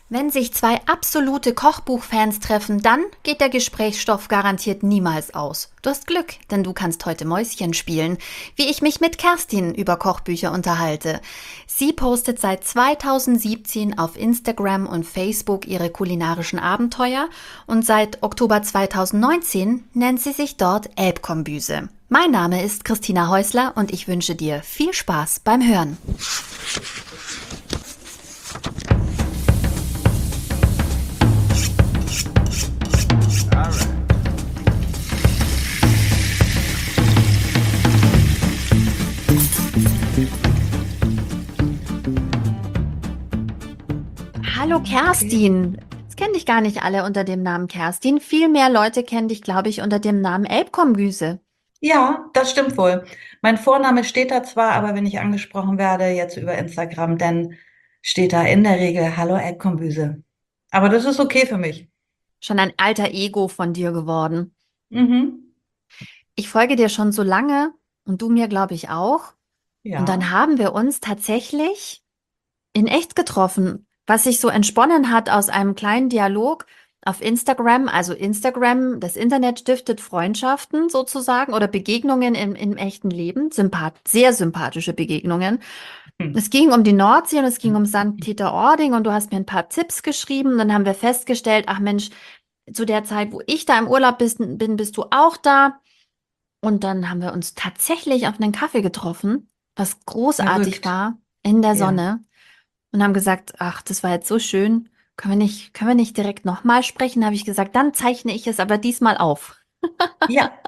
Wenn sich zwei absolute Kochbuchfans treffen, dann geht der Gesprächsstoff garantiert niemals aus. Du hast Glück, denn du kannst heute Mäuschen spielen, wie ich mich mit Kerstin über Kochbücher unterhalte. Sie postet seit 2017 auf Instagram und Facebook ihre kulinarischen Abenteuer und seit Oktober 2019 nennt sie sich dort Elbkombüse. Mein Name ist Christina Häusler und ich wünsche dir viel Spaß beim Hören. Hallo Okay. Kerstin. Jetzt kennen dich gar nicht alle unter dem Namen Kerstin. Viel mehr Leute kennen dich, glaube ich, unter dem Namen Elbkombüse. Ja, das stimmt wohl. Mein Vorname steht da zwar, aber wenn ich angesprochen werde, jetzt über Instagram, dann steht da in der Regel Hallo Erdkombüse. Aber das ist okay für mich. Schon ein alter Ego von dir geworden. Mhm. Ich folge dir schon so lange und du mir, glaube ich, auch. Und Ja. dann haben wir uns tatsächlich in echt getroffen, was sich so entsponnen hat aus einem kleinen Dialog auf Instagram. Also Instagram, das Internet stiftet Freundschaften sozusagen oder Begegnungen im echten Leben. Sehr sympathische Begegnungen. Hm. Es ging um die Nordsee und es ging um St. Peter-Ording und du hast mir ein paar Tipps geschrieben. Dann haben wir festgestellt, ach Mensch, zu der Zeit, wo ich da im Urlaub bin, bist du auch da. Und dann haben wir uns tatsächlich auf einen Kaffee getroffen, was großartig Verrückt. war, in der Ja. Sonne. Und haben gesagt, ach, das war jetzt so schön. Können wir nicht direkt nochmal sprechen? Habe ich gesagt, dann zeichne ich es aber diesmal auf. Ja.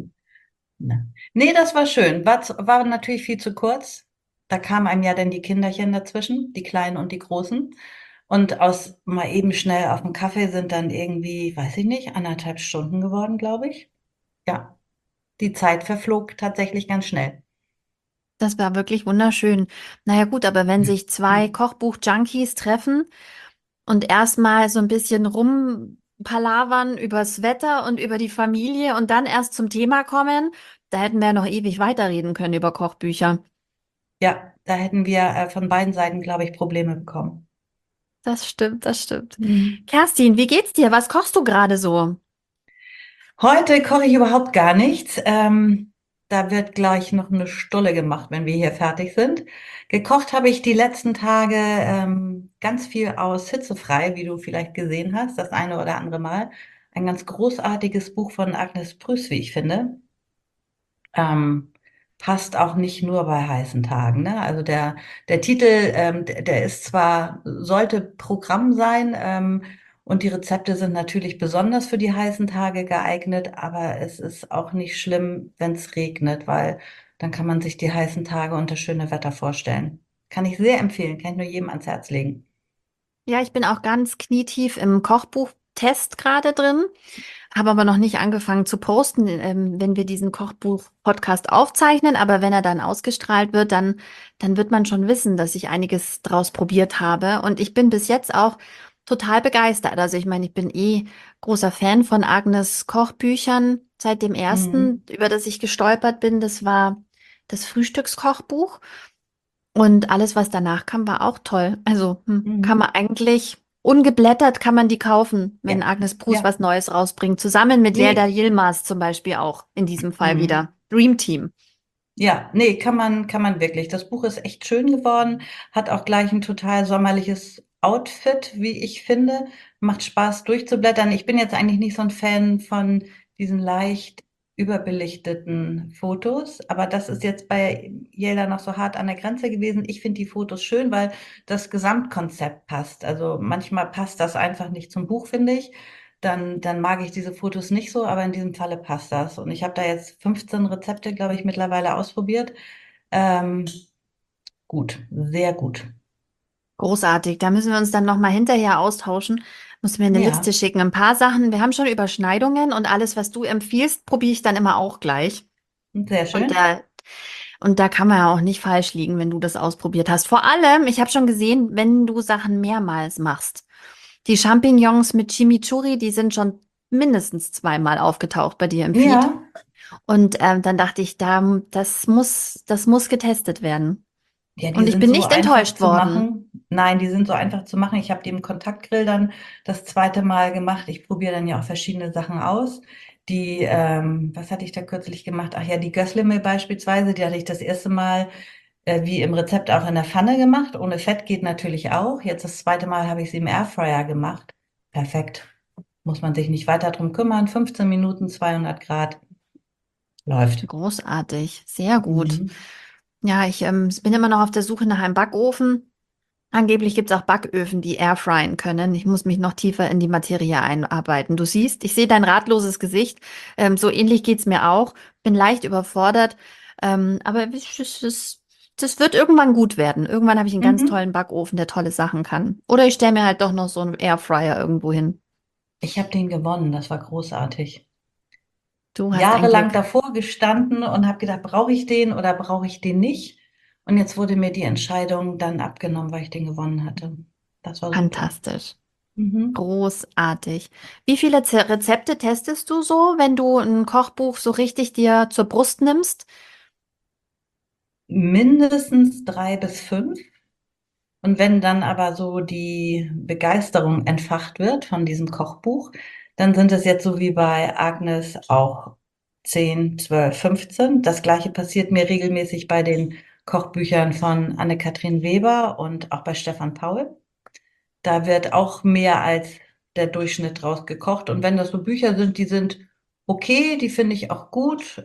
Ne. Nee, das war schön. War natürlich viel zu kurz. Da kamen einem ja dann die Kinderchen dazwischen, die Kleinen und die Großen. Und aus mal eben schnell auf dem Kaffee sind dann irgendwie, weiß ich nicht, 1,5 Stunden geworden, glaube ich. Ja. Die Zeit verflog tatsächlich ganz schnell. Das war wirklich wunderschön. Naja, gut, aber wenn sich zwei Kochbuch-Junkies treffen und erstmal so ein bisschen rumpalavern übers Wetter und über die Familie und dann erst zum Thema kommen, da hätten wir ja noch ewig weiterreden können über Kochbücher. Ja, da hätten wir von beiden Seiten, glaube ich, Probleme bekommen. Das stimmt, das stimmt. Mhm. Kerstin, wie geht's dir? Was kochst du gerade so? Heute koche ich überhaupt gar nichts. Da wird gleich noch eine Stulle gemacht, wenn wir hier fertig sind. Gekocht habe ich die letzten Tage ganz viel aus Hitzefrei, wie du vielleicht gesehen hast, das eine oder andere Mal. Ein ganz großartiges Buch von Agnes Prüß, wie ich finde. Ähm, passt auch nicht nur bei heißen Tagen, ne? Also der Titel, der ist zwar, sollte Programm sein, und die Rezepte sind natürlich besonders für die heißen Tage geeignet, aber es ist auch nicht schlimm, wenn es regnet, weil dann kann man sich die heißen Tage und das schöne Wetter vorstellen. Kann ich sehr empfehlen, kann ich nur jedem ans Herz legen. Ja, ich bin auch ganz knietief im Kochbuch-Test gerade drin, habe aber noch nicht angefangen zu posten, wenn wir diesen Kochbuch-Podcast aufzeichnen. Aber wenn er dann ausgestrahlt wird, dann wird man schon wissen, dass ich einiges draus probiert habe. Und ich bin bis jetzt auch total begeistert. Also ich meine, ich bin eh großer Fan von Agnes Kochbüchern. Seit dem ersten, Mhm. über das ich gestolpert bin, das war das Frühstückskochbuch. Und alles, was danach kam, war auch toll. Also kann man Mhm. eigentlich ungeblättert kann man die kaufen, wenn Ja, Agnes Brus ja, was Neues rausbringt. Zusammen mit Jelda nee. Yilmaz zum Beispiel auch in diesem Fall Mhm. wieder. Dream Team. Ja, nee, kann man wirklich. Das Buch ist echt schön geworden, hat auch gleich ein total sommerliches Outfit, wie ich finde. Macht Spaß durchzublättern. Ich bin jetzt eigentlich nicht so ein Fan von diesen leicht überbelichteten Fotos, aber das ist jetzt bei Jelda noch so hart an der Grenze gewesen. Ich finde die Fotos schön, weil das Gesamtkonzept passt. Also manchmal passt das einfach nicht zum Buch, finde ich. Dann mag ich diese Fotos nicht so, aber in diesem Falle passt das. Und ich habe da jetzt 15 Rezepte, glaube ich, mittlerweile ausprobiert. Ähm, gut, sehr gut. Großartig. Da müssen wir uns dann nochmal hinterher austauschen. Musst du mir eine Liste Ja, schicken. Ein paar Sachen. Wir haben schon Überschneidungen und alles, was du empfiehlst, probiere ich dann immer auch gleich. sehr Und schön. da kann man ja auch nicht falsch liegen, wenn du das ausprobiert hast. Vor allem, ich habe schon gesehen, wenn du Sachen mehrmals machst. Die Champignons mit Chimichurri, die sind schon mindestens zweimal aufgetaucht bei dir im Feed. Ja, Und dann dachte ich, das muss getestet werden. Ja, die Und ich sind bin so nicht einfach enttäuscht zu worden. machen. Nein, die sind so einfach zu machen. Ich habe die im Kontaktgrill dann das zweite Mal gemacht. Ich probiere dann ja auch verschiedene Sachen aus. Was hatte ich da kürzlich gemacht? Ach ja, die Gößleme beispielsweise, die hatte ich das erste Mal wie im Rezept auch in der Pfanne gemacht. Ohne Fett geht natürlich auch. Jetzt das zweite Mal habe ich sie im Airfryer gemacht. Perfekt. Muss man sich nicht weiter drum kümmern. 15 Minuten, 200 Grad. Läuft. Großartig, sehr gut. Mhm. Ja, ich bin immer noch auf der Suche nach einem Backofen. Angeblich gibt es auch Backöfen, die airfryen können. Ich muss mich noch tiefer in die Materie einarbeiten. Du siehst, ich sehe dein ratloses Gesicht. So ähnlich geht's mir auch. Bin leicht überfordert. Aber das wird irgendwann gut werden. Irgendwann habe ich einen ganz Mhm. tollen Backofen, der tolle Sachen kann. Oder ich stelle mir halt doch noch so einen Airfryer irgendwo hin. Ich habe den gewonnen. Das war großartig. Du hast ein Jahrelang Glück. davor gestanden und habe gedacht, brauche ich den oder brauche ich den nicht? Und jetzt wurde mir die Entscheidung dann abgenommen, weil ich den gewonnen hatte. Das war super. Fantastisch. Mhm. Großartig. Wie viele Rezepte testest du so, wenn du ein Kochbuch so richtig dir zur Brust nimmst? Mindestens 3 bis 5. Und wenn dann aber so die Begeisterung entfacht wird von diesem Kochbuch, dann sind es jetzt so wie bei Agnes auch 10, 12, 15. Das Gleiche passiert mir regelmäßig bei den Kochbüchern von Anne-Kathrin Weber und auch bei Stefan Paul. Da wird auch mehr als der Durchschnitt draus gekocht. Und wenn das so Bücher sind, die sind okay, die finde ich auch gut.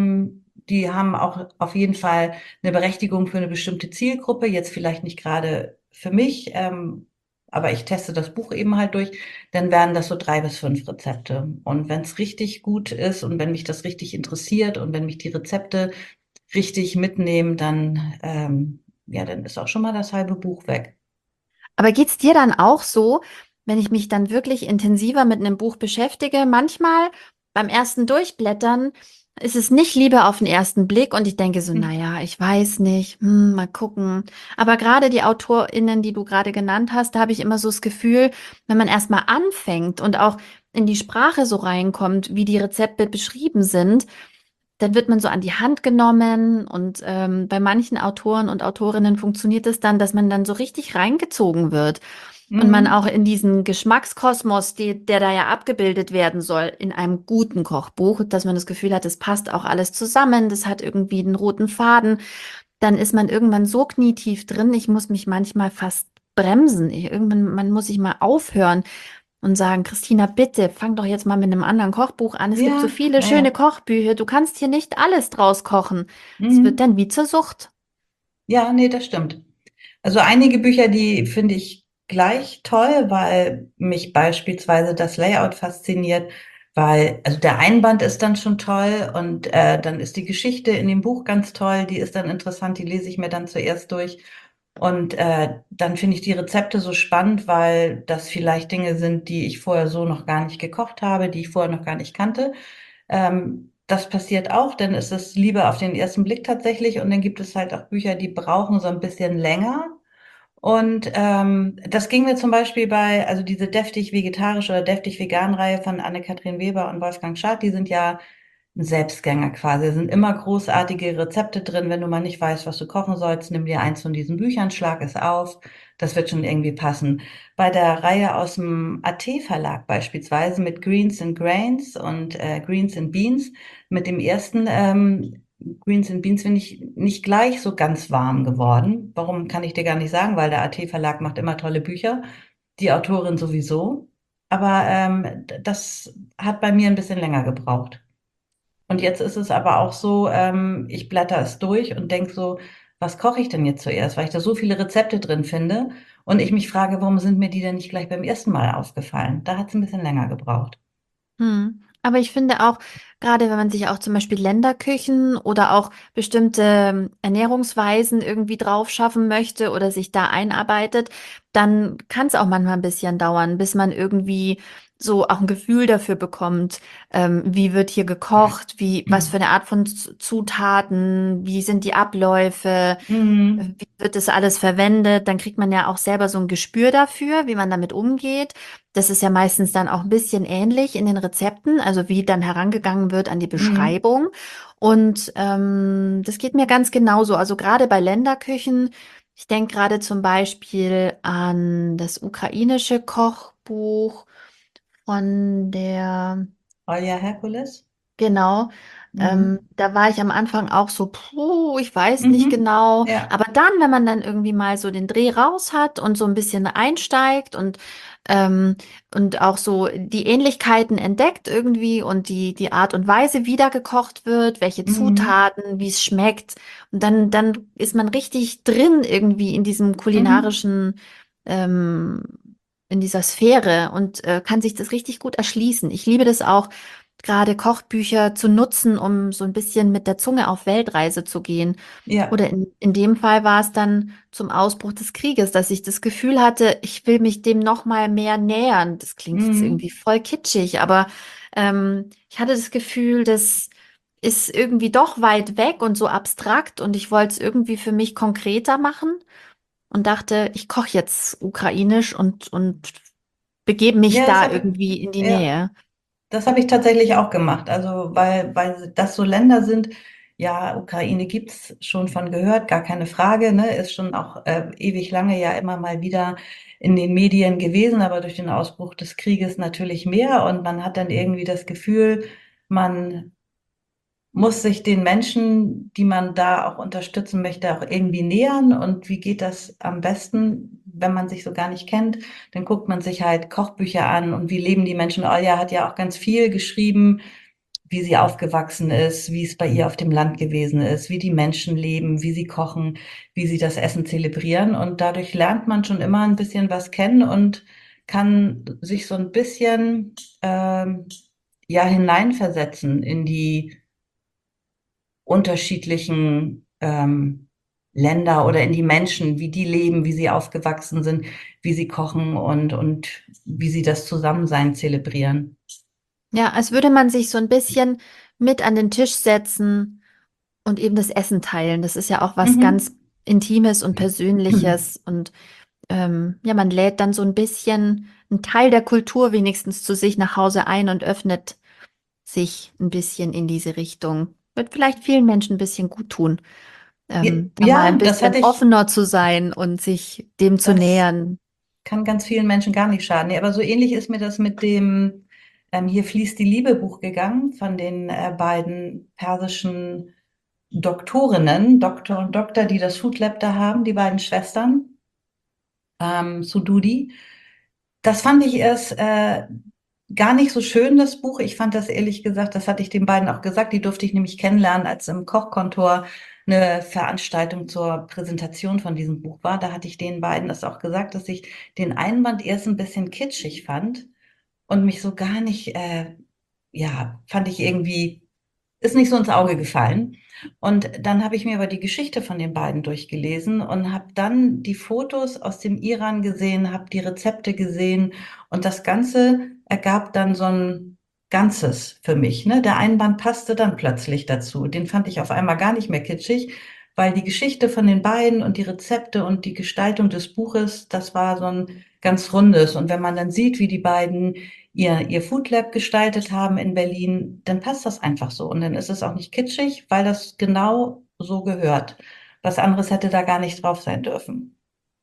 Die haben auch auf jeden Fall eine Berechtigung für eine bestimmte Zielgruppe. Jetzt vielleicht nicht gerade für mich, aber ich teste das Buch eben halt durch. Dann wären das so 3 bis 5 Rezepte. Und wenn es richtig gut ist und wenn mich das richtig interessiert und wenn mich die Rezepte richtig mitnehmen, dann, ja, dann ist auch schon mal das halbe Buch weg. Aber geht's dir dann auch so, wenn ich mich dann wirklich intensiver mit einem Buch beschäftige? Manchmal beim ersten Durchblättern ist es nicht Liebe auf den ersten Blick und ich denke so, naja, ich weiß nicht, mal gucken. Aber gerade die AutorInnen, die du gerade genannt hast, da habe ich immer so das Gefühl, wenn man erstmal anfängt und auch in die Sprache so reinkommt, wie die Rezepte beschrieben sind, dann wird man so an die Hand genommen und bei manchen Autoren und Autorinnen funktioniert es dann, dass man dann so richtig reingezogen wird und man Mhm. auch in diesen Geschmackskosmos, der da ja abgebildet werden soll, in einem guten Kochbuch, dass man das Gefühl hat, es passt auch alles zusammen, das hat irgendwie einen roten Faden, dann ist man irgendwann so knietief drin, ich muss mich manchmal fast bremsen. Man muss sich mal aufhören und sagen, Christina, bitte, fang doch jetzt mal mit einem anderen Kochbuch an. Es gibt so Ja, viele ja, schöne ja. Kochbücher. Du kannst hier nicht alles draus kochen. Es wird Mhm. dann wie zur Sucht. Ja, nee, das stimmt. Also einige Bücher, die finde ich gleich toll, weil mich beispielsweise das Layout fasziniert, weil, also der Einband ist dann schon toll und dann ist die Geschichte in dem Buch ganz toll, die ist dann interessant, die lese ich mir dann zuerst durch. Und dann finde ich die Rezepte so spannend, weil das vielleicht Dinge sind, die ich vorher so noch gar nicht gekocht habe, die ich vorher noch gar nicht kannte. Das passiert auch, dann ist es Liebe auf den ersten Blick tatsächlich und dann gibt es halt auch Bücher, die brauchen so ein bisschen länger. Und das ging mir zum Beispiel bei, also diese deftig vegetarisch oder deftig vegan Reihe von Anne-Kathrin Weber und Wolfgang Schad, die sind ja ein Selbstgänger quasi. Da sind immer großartige Rezepte drin. Wenn du mal nicht weißt, was du kochen sollst, nimm dir eins von diesen Büchern, schlag es auf. Das wird schon irgendwie passen. Bei der Reihe aus dem AT-Verlag beispielsweise mit Greens and Grains und Greens and Beans, mit dem ersten Greens and Beans bin ich nicht gleich so ganz warm geworden. Warum kann ich dir gar nicht sagen, weil der AT-Verlag macht immer tolle Bücher, die Autorin sowieso. Aber das hat bei mir ein bisschen länger gebraucht. Und jetzt ist es aber auch so, ich blätter es durch und denke so, was koche ich denn jetzt zuerst? Weil ich da so viele Rezepte drin finde und ich mich frage, warum sind mir die denn nicht gleich beim ersten Mal aufgefallen? Da hat es ein bisschen länger gebraucht. Aber ich finde auch, gerade wenn man sich auch zum Beispiel Länderküchen oder auch bestimmte Ernährungsweisen irgendwie drauf schaffen möchte oder sich da einarbeitet, dann kann es auch manchmal ein bisschen dauern, bis man irgendwie so auch ein Gefühl dafür bekommt, wie wird hier gekocht, was für eine Art von Zutaten, wie sind die Abläufe. Mhm. Wie wird das alles verwendet? Dann kriegt man ja auch selber so ein Gespür dafür, wie man damit umgeht. Das ist ja meistens dann auch ein bisschen ähnlich in den Rezepten, also wie dann herangegangen rangegangen wird an die Mhm. Beschreibung. Und das geht mir ganz genauso. Also gerade bei Länderküchen, ich denke gerade zum Beispiel an das ukrainische Kochbuch von der Olja Herkules? Genau. Mhm. Da war ich am Anfang auch so, puh, ich weiß nicht Mhm. genau. Ja. Aber dann, wenn man dann irgendwie mal so den Dreh raus hat und so ein bisschen einsteigt ähm, und auch so die Ähnlichkeiten entdeckt irgendwie und die Art und Weise, wie da gekocht wird, welche Mhm. Zutaten, wie es schmeckt. Und dann ist man richtig drin irgendwie in diesem Mhm. kulinarischen, ähm, in dieser Sphäre und kann sich das richtig gut erschließen. Ich liebe das auch gerade Kochbücher zu nutzen, um so ein bisschen mit der Zunge auf Weltreise zu gehen. Ja. Oder in dem Fall war es dann zum Ausbruch des Krieges, dass ich das Gefühl hatte, ich will mich dem noch mal mehr nähern. Das klingt jetzt irgendwie Mhm. voll kitschig, aber ich hatte das Gefühl, das ist irgendwie doch weit weg und so abstrakt und ich wollte es irgendwie für mich konkreter machen und dachte, ich koche jetzt ukrainisch und begebe mich Ja, da irgendwie in die ja, Nähe. das habe ich tatsächlich auch gemacht. Also, weil das so Länder sind, ja, Ukraine gibt's schon von gehört, gar keine Frage, ne? Ist schon auch ewig lange ja immer mal wieder in den Medien gewesen, aber durch den Ausbruch des Krieges natürlich mehr. Und man hat dann irgendwie das Gefühl, man muss sich den Menschen, die man da auch unterstützen möchte, auch irgendwie nähern. Und wie geht das am besten, wenn man sich so gar nicht kennt? Dann guckt man sich halt Kochbücher an und wie leben die Menschen. Olja hat ja auch ganz viel geschrieben, wie sie aufgewachsen ist, wie es bei ihr auf dem Land gewesen ist, wie die Menschen leben, wie sie kochen, wie sie das Essen zelebrieren. Und dadurch lernt man schon immer ein bisschen was kennen und kann sich so ein bisschen ja hineinversetzen in die unterschiedlichen Länder oder in die Menschen, wie die leben, wie sie aufgewachsen sind, wie sie kochen und wie sie das Zusammensein zelebrieren. Ja, als würde man sich so ein bisschen mit an den Tisch setzen und eben das Essen teilen. Das ist ja auch was ganz Mhm. Intimes und Persönliches. Und ja, man lädt dann so ein bisschen einen Teil der Kultur wenigstens zu sich nach Hause ein und öffnet sich ein bisschen in diese Richtung. Wird vielleicht vielen Menschen ein bisschen gut tun, da mal Ja, ein das bisschen hatte ich, offener zu sein und sich dem zu das nähern. kann ganz vielen Menschen gar nicht schaden. Nee, aber so ähnlich ist mir das mit dem Hier fließt die Liebe Buch gegangen von den beiden persischen Doktorinnen, Doktor und Doktor, die das Food Lab da haben, die beiden Schwestern, Sududi. Das fand ich erst gar nicht so schön, das Buch. Ich fand das ehrlich gesagt, das hatte ich den beiden auch gesagt, die durfte ich nämlich kennenlernen, als im Kochkontor eine Veranstaltung zur Präsentation von diesem Buch war. Da hatte ich den beiden das auch gesagt, dass ich den Einband erst ein bisschen kitschig fand und mich so gar nicht, ja, fand ich irgendwie ist nicht so ins Auge gefallen. Und dann habe ich mir aber die Geschichte von den beiden durchgelesen und habe dann die Fotos aus dem Iran gesehen, habe die Rezepte gesehen und das Ganze ergab dann so ein Ganzes für mich. Ne? Der Einband passte dann plötzlich dazu. Den fand ich auf einmal gar nicht mehr kitschig, weil die Geschichte von den beiden und die Rezepte und die Gestaltung des Buches, das war so ein ganz rundes. Und wenn man dann sieht, wie die beiden ihr Food Lab gestaltet haben in Berlin, dann passt das einfach so. Und dann ist es auch nicht kitschig, weil das genau so gehört. Was anderes hätte da gar nicht drauf sein dürfen.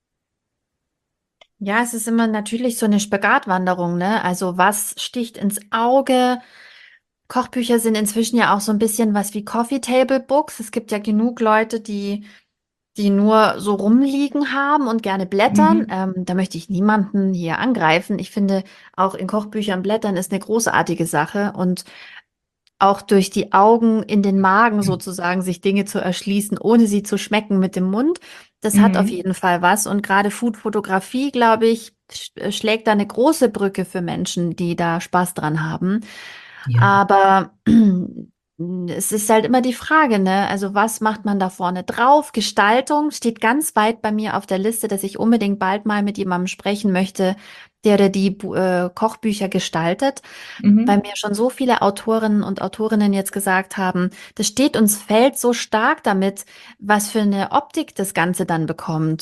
Ja, es ist immer natürlich so eine Spagatwanderung, ne? Also was sticht ins Auge? Kochbücher sind inzwischen ja auch so ein bisschen was wie Coffee Table Books. Es gibt ja genug Leute, die nur so rumliegen haben und gerne blättern. Mhm. Da möchte ich niemanden hier angreifen. Ich finde, auch in Kochbüchern blättern ist eine großartige Sache und auch durch die Augen in den Magen sozusagen sich Dinge zu erschließen, ohne sie zu schmecken mit dem Mund. Das hat auf Mhm. jeden Fall was. Und gerade Food-Fotografie, glaube ich, schlägt da eine große Brücke für Menschen, die da Spaß dran haben. Ja. Aber es ist halt immer die Frage, ne? Also was macht man da vorne drauf? Gestaltung steht ganz weit bei mir auf der Liste, dass ich unbedingt bald mal mit jemandem sprechen möchte, der oder die Kochbücher gestaltet, weil Mhm. mir schon so viele Autorinnen und Autorinnen jetzt gesagt haben, das steht uns fällt so stark damit, was für eine Optik das Ganze dann bekommt.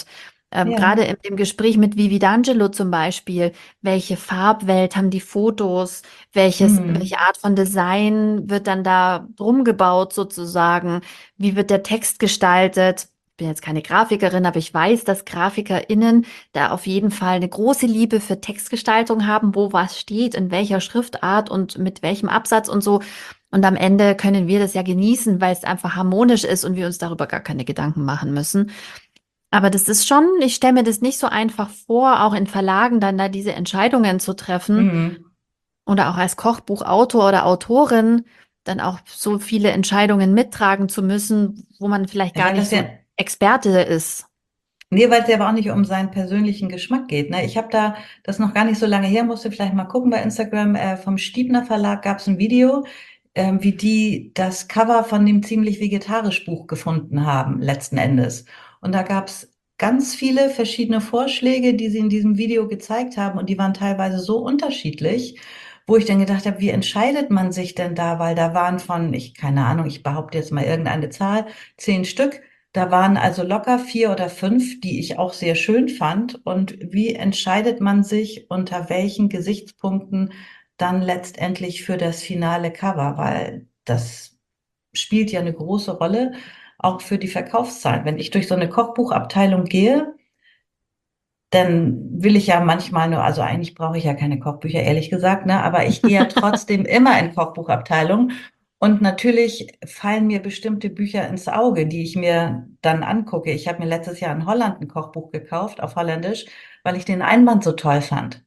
Ja. Gerade in dem Gespräch mit Vivi D'Angelo zum Beispiel, welche Farbwelt haben die Fotos, welche Mhm. Art von Design wird dann da drum gebaut sozusagen, wie wird der Text gestaltet? Ich bin jetzt keine Grafikerin, aber ich weiß, dass GrafikerInnen da auf jeden Fall eine große Liebe für Textgestaltung haben, wo was steht, in welcher Schriftart und mit welchem Absatz und so. Und am Ende können wir das ja genießen, weil es einfach harmonisch ist und wir uns darüber gar keine Gedanken machen müssen. Aber das ist schon, ich stelle mir das nicht so einfach vor, auch in Verlagen dann da diese Entscheidungen zu treffen Mhm. oder auch als Kochbuchautor oder Autorin dann auch so viele Entscheidungen mittragen zu müssen, wo man vielleicht gar Weil nicht das ja, so Experte ist. nee, weil es ja aber auch nicht um seinen persönlichen Geschmack geht. Ne? Ich habe da, das noch gar nicht so lange her, musste vielleicht mal gucken bei Instagram, vom Stiebner Verlag gab es ein Video, wie die das Cover von dem ziemlich vegetarisch Buch gefunden haben, letzten Endes. Und da gab es ganz viele verschiedene Vorschläge, die sie in diesem Video gezeigt haben und die waren teilweise so unterschiedlich, wo ich dann gedacht habe, wie entscheidet man sich denn da? Weil da waren von, ich keine Ahnung, ich behaupte jetzt mal irgendeine Zahl, 10 Stück. Da waren also locker 4 oder 5, die ich auch sehr schön fand. Und wie entscheidet man sich unter welchen Gesichtspunkten dann letztendlich für das finale Cover? Weil das spielt ja eine große Rolle, auch für die Verkaufszahlen. Wenn ich durch so eine Kochbuchabteilung gehe, dann will ich ja manchmal nur, also eigentlich brauche ich ja keine Kochbücher, ehrlich gesagt, ne? Aber ich gehe ja trotzdem immer in Kochbuchabteilungen. Und natürlich fallen mir bestimmte Bücher ins Auge, die ich mir dann angucke. Ich habe mir letztes Jahr in Holland ein Kochbuch gekauft, auf Holländisch, weil ich den Einband so toll fand.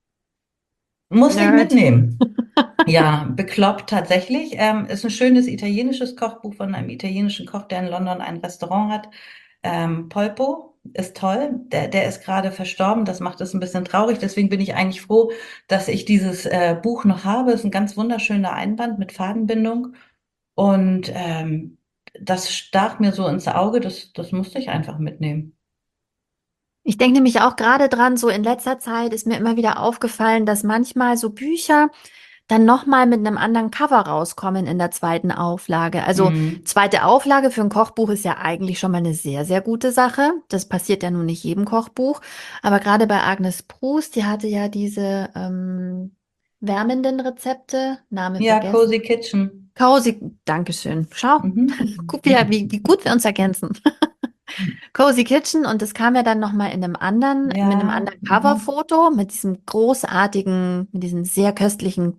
Musste ich Nerd. mitnehmen. Ja, bekloppt tatsächlich. Ist ein schönes italienisches Kochbuch von einem italienischen Koch, der in London ein Restaurant hat. Polpo ist toll. Der ist gerade verstorben. Das macht es ein bisschen traurig. Deswegen bin ich eigentlich froh, dass ich dieses Buch noch habe. Ist ein ganz wunderschöner Einband mit Fadenbindung. Und das stach mir so ins Auge. Das musste ich einfach mitnehmen. Ich denke nämlich auch gerade dran, so in letzter Zeit ist mir immer wieder aufgefallen, dass manchmal so Bücher dann nochmal mit einem anderen Cover rauskommen in der zweiten Auflage. Also Mhm. zweite Auflage für ein Kochbuch ist ja eigentlich schon mal eine sehr, sehr gute Sache. Das passiert ja nun nicht jedem Kochbuch. Aber gerade bei Agnes Proust, die hatte ja diese wärmenden Rezepte, Name Ja, vergessen. Cozy Kitchen. Cozy, Dankeschön. Schau, guck, wie gut wir uns ergänzen. Cozy Kitchen und das kam ja dann nochmal mit einem Ja. anderen Mhm. Coverfoto, mit diesem großartigen, mit diesen sehr köstlichen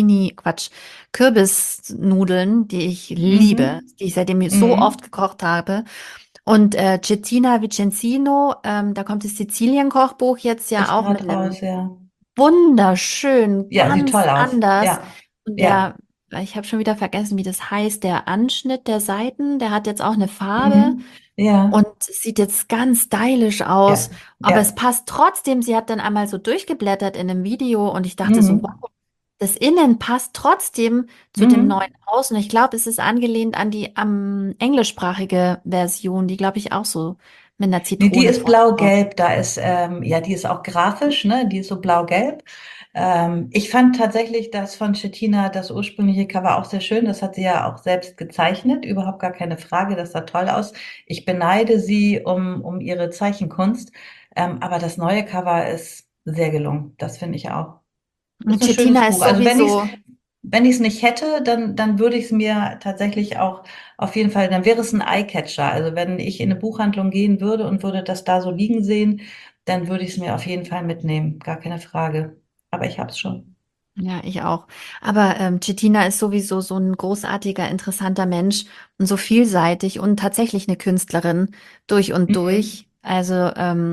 Kürbisnudeln, die ich liebe, Mhm. die ich seitdem so oft Mhm. gekocht habe. Und Cettina Vicenzino, da kommt das Sizilien-Kochbuch jetzt ja Ist auch mit gerade einem raus, ja. wunderschön, Ja, sieht ganz toll aus. anders. Ja, Und ja. ich habe schon wieder vergessen, wie das heißt, der Anschnitt der Seiten, der hat jetzt auch eine Farbe. Mhm. Ja, Und es sieht jetzt ganz stylisch aus, ja, aber es ja. passt trotzdem. Sie hat dann einmal so durchgeblättert in einem Video und ich dachte so, Mhm. wow, das Innen passt trotzdem zu dem neuen Mhm. Außen. Ich glaube, es ist angelehnt an die englischsprachige Version, die glaube ich auch so mit einer Nee, die Zitrone ist vorne drauf. blau-gelb. Da ist, ja, die ist auch grafisch, ne? Die ist so blau-gelb. Ich fand tatsächlich das von Cettina, das ursprüngliche Cover auch sehr schön. Das hat sie ja auch selbst gezeichnet. Überhaupt gar keine Frage. Das sah toll aus. Ich beneide sie um ihre Zeichenkunst. Aber das neue Cover ist sehr gelungen. Das finde ich auch. Ist Und ein schönes Cettina Buch. ist Also sowieso. wenn ich es nicht hätte, dann würde ich es mir tatsächlich auch auf jeden Fall, dann wäre es ein Eyecatcher. Also wenn ich in eine Buchhandlung gehen würde und würde das da so liegen sehen, dann würde ich es mir auf jeden Fall mitnehmen. Gar keine Frage. Aber ich habe es schon. Ja, ich auch. Aber Cettina ist sowieso so ein großartiger, interessanter Mensch und so vielseitig und tatsächlich eine Künstlerin durch und Mhm. durch. Also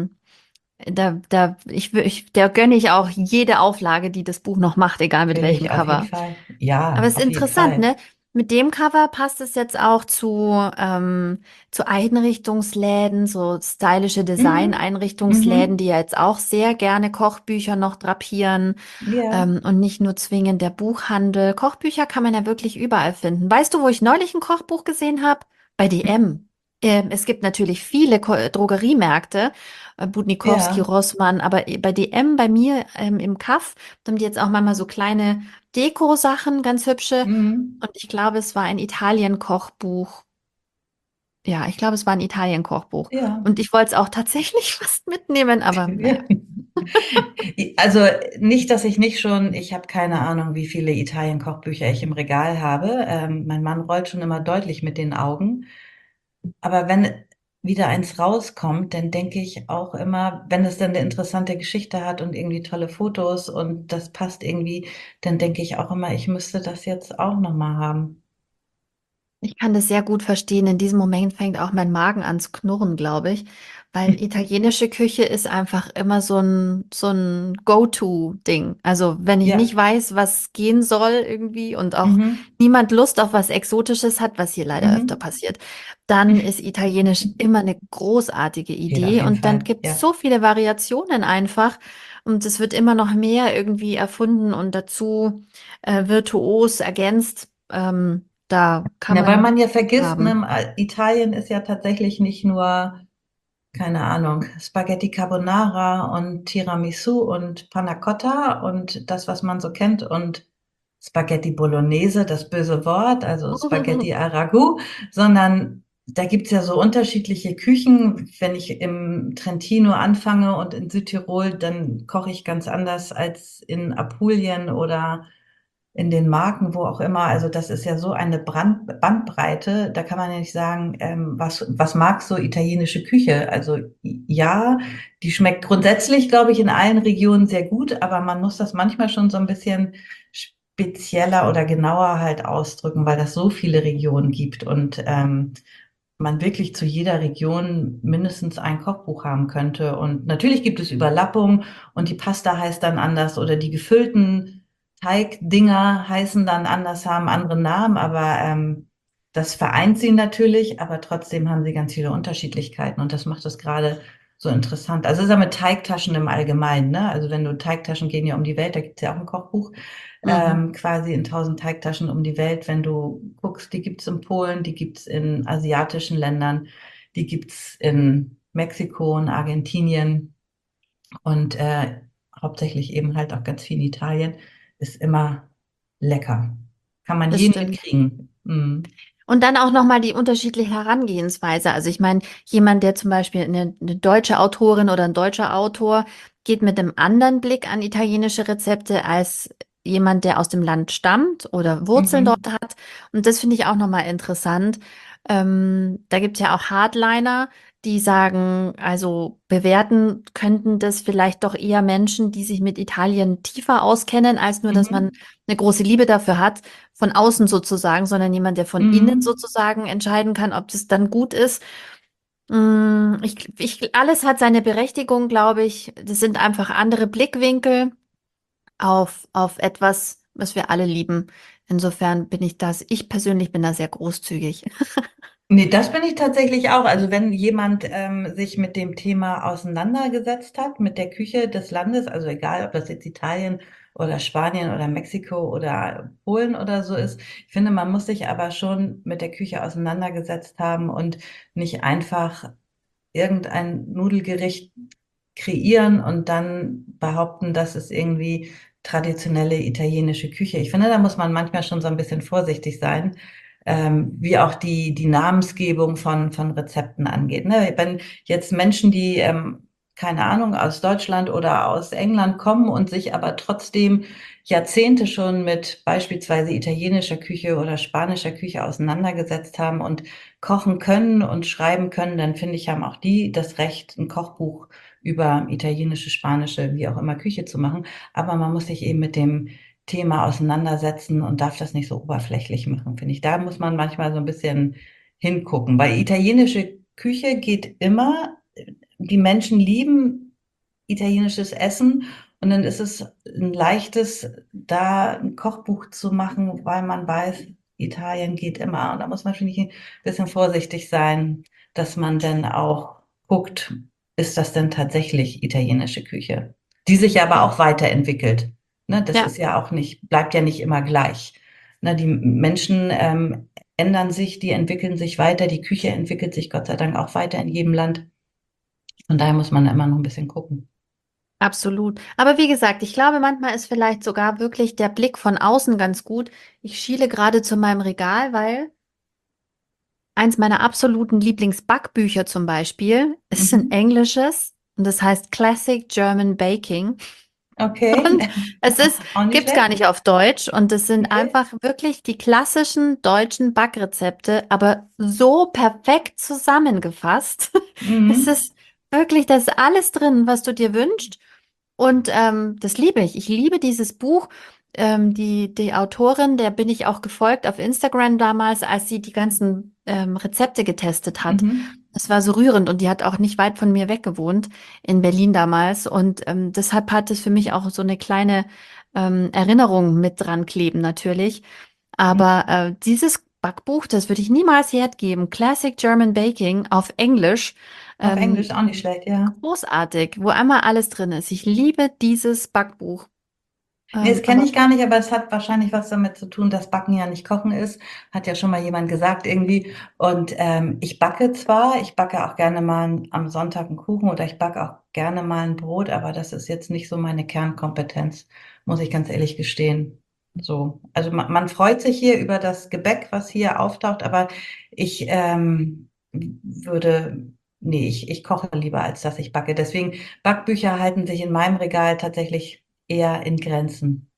der gönne ich auch jede Auflage, die das Buch noch macht, egal mit Finde welchem ich auf jeden Cover. Fall. Aber Ja, es ist auf jeden interessant, Fall. ne? Mit dem Cover passt es jetzt auch zu Einrichtungsläden, so stylische Mhm. Design-Einrichtungsläden, die Mhm. ja jetzt auch sehr gerne Kochbücher noch drapieren, Ja. und nicht nur zwingend der Buchhandel. Kochbücher kann man ja wirklich überall finden. Weißt du, wo ich neulich ein Kochbuch gesehen habe? Bei DM. Es gibt natürlich viele Drogeriemärkte, Budnikowski, Ja. Rossmann, aber bei DM, bei mir im Kaff, da haben die jetzt auch manchmal so kleine Deko-Sachen, ganz hübsche. Mhm. Und ich glaube, es war ein Italien-Kochbuch. Ja, ich glaube, es war ein Italien-Kochbuch. Ja. Und ich wollte es auch tatsächlich fast mitnehmen, aber naja. Ja. Also nicht, dass ich nicht schon, ich habe keine Ahnung, wie viele Italien-Kochbücher ich im Regal habe. Mein Mann rollt schon immer deutlich mit den Augen. Aber wenn wieder eins rauskommt, dann denke ich auch immer, wenn es dann eine interessante Geschichte hat und irgendwie tolle Fotos und das passt irgendwie, dann denke ich auch immer, ich müsste das jetzt auch nochmal haben. Ich kann das sehr gut verstehen. In diesem Moment fängt auch mein Magen an zu knurren, glaube ich, weil italienische Küche ist einfach immer so ein Go-to-Ding. Also wenn ich Ja. nicht weiß, was gehen soll irgendwie und auch Mhm. niemand Lust auf was Exotisches hat, was hier leider öfter Mhm. passiert, dann ist Italienisch immer eine großartige Geht auf Idee jeden und dann Fall. gibt es Ja. so viele Variationen einfach und es wird immer noch mehr irgendwie erfunden und dazu virtuos ergänzt. Da kann Na, weil man man ja vergisst, haben. ne, Italien ist ja tatsächlich nicht nur, keine Ahnung, Spaghetti Carbonara und Tiramisu und Panna Cotta und das, was man so kennt und Spaghetti Bolognese, das böse Wort, also Spaghetti al Ragù, sondern da gibt's ja so unterschiedliche Küchen. Wenn ich im Trentino anfange und in Südtirol, dann koche ich ganz anders als in Apulien oder in den Marken, wo auch immer. Also das ist ja so eine Bandbreite. Da kann man ja nicht sagen, was magst du italienische Küche? Also ja, die schmeckt grundsätzlich, glaube ich, in allen Regionen sehr gut, aber man muss das manchmal schon so ein bisschen spezieller oder genauer halt ausdrücken, weil das so viele Regionen gibt und man wirklich zu jeder Region mindestens ein Kochbuch haben könnte. Und natürlich gibt es Überlappungen und die Pasta heißt dann anders oder die gefüllten Teigdinger heißen dann anders, haben andere Namen, aber das vereint sie natürlich, aber trotzdem haben sie ganz viele Unterschiedlichkeiten und das macht es gerade so interessant. Also es ist ja mit Teigtaschen im Allgemeinen, ne? Also wenn du Teigtaschen gehen ja um die Welt, da gibt es ja auch ein Kochbuch, Mhm. quasi in 1000 Teigtaschen um die Welt. Wenn du guckst, die gibt's in Polen, die gibt's in asiatischen Ländern, die gibt's in Mexiko und Argentinien und hauptsächlich eben halt auch ganz viel in Italien. Ist immer lecker. Kann man Das jeden stimmt. mitkriegen. Mm. Und dann auch nochmal die unterschiedliche Herangehensweise. Also ich meine, jemand, der zum Beispiel eine deutsche Autorin oder ein deutscher Autor geht mit einem anderen Blick an italienische Rezepte als jemand, der aus dem Land stammt oder Wurzeln dort Mhm. hat. Und das finde ich auch nochmal interessant. Da gibt es ja auch Hardliner, die sagen, also bewerten könnten das vielleicht doch eher Menschen, die sich mit Italien tiefer auskennen, als nur, dass man Mhm. eine große Liebe dafür hat von außen sozusagen, sondern jemand, der von innen Mhm. sozusagen entscheiden kann, ob das dann gut ist. Alles hat seine Berechtigung, glaube ich. Das sind einfach andere Blickwinkel auf etwas, was wir alle lieben. Insofern ich persönlich bin da sehr großzügig. Nee, das bin ich tatsächlich auch. Also wenn jemand sich mit dem Thema auseinandergesetzt hat, mit der Küche des Landes, also egal, ob das jetzt Italien oder Spanien oder Mexiko oder Polen oder so ist, ich finde, man muss sich aber schon mit der Küche auseinandergesetzt haben und nicht einfach irgendein Nudelgericht kreieren und dann behaupten, das ist irgendwie traditionelle italienische Küche. Ich finde, da muss man manchmal schon so ein bisschen vorsichtig sein, wie auch die Namensgebung von Rezepten angeht. Ne? Wenn jetzt Menschen, die keine Ahnung, aus Deutschland oder aus England kommen und sich aber trotzdem Jahrzehnte schon mit beispielsweise italienischer Küche oder spanischer Küche auseinandergesetzt haben und kochen können und schreiben können, dann finde ich, haben auch die das Recht, ein Kochbuch über italienische, spanische, wie auch immer Küche zu machen. Aber man muss sich eben mit dem Thema auseinandersetzen und darf das nicht so oberflächlich machen, finde ich. Da muss man manchmal so ein bisschen hingucken. Weil italienische Küche geht immer, die Menschen lieben italienisches Essen und dann ist es ein leichtes, da ein Kochbuch zu machen, weil man weiß, Italien geht immer. Und da muss man, finde ich, ein bisschen vorsichtig sein, dass man dann auch guckt, ist das denn tatsächlich italienische Küche? Die sich aber Ja. auch weiterentwickelt. Ne, das Ja, ist ja auch nicht, bleibt ja nicht immer gleich. Ne, die Menschen ändern sich, die entwickeln sich weiter, die Küche entwickelt sich Gott sei Dank auch weiter in jedem Land. Von daher muss man immer noch ein bisschen gucken. absolut. Aber wie gesagt, ich glaube, manchmal ist vielleicht sogar wirklich der Blick von außen ganz gut. Ich schiele gerade zu meinem Regal, weil eins meiner absoluten Lieblingsbackbücher zum Beispiel ist ein Mhm. englisches und das heißt Classic German Baking. Okay. Und es ist, Auch nicht gibt's gar schlecht. nicht auf Deutsch und es sind Okay. einfach wirklich die klassischen deutschen Backrezepte, aber so perfekt zusammengefasst. Es Mhm. ist wirklich, da ist alles drin, was du dir wünschst. Und das liebe ich. Ich liebe dieses Buch. Die Autorin, der bin ich auch gefolgt auf Instagram damals, als sie die ganzen Rezepte getestet hat. Mhm. Es war so rührend und die hat auch nicht weit von mir weg gewohnt, in Berlin damals. Und deshalb hat es für mich auch so eine kleine Erinnerung mit dran kleben, natürlich. Aber Mhm. dieses Backbuch, das würde ich niemals hergeben. Classic German Baking auf Englisch. Auf Englisch Ähm, auch nicht schlecht, ja. Großartig, wo einmal alles drin ist. Ich liebe dieses Backbuch. Nee, das kenne Aber ich gar nicht, aber es hat wahrscheinlich was damit zu tun, dass Backen ja nicht Kochen ist. Hat ja schon mal jemand gesagt irgendwie. Und ich backe zwar, ich backe auch gerne mal am Sonntag einen Kuchen oder ich backe auch gerne mal ein Brot, aber das ist jetzt nicht so meine Kernkompetenz, muss ich ganz ehrlich gestehen. So, also man freut sich hier über das Gebäck, was hier auftaucht, aber ich würde, nee, ich koche lieber, als dass ich backe. Deswegen Backbücher halten sich in meinem Regal tatsächlich eher in Grenzen.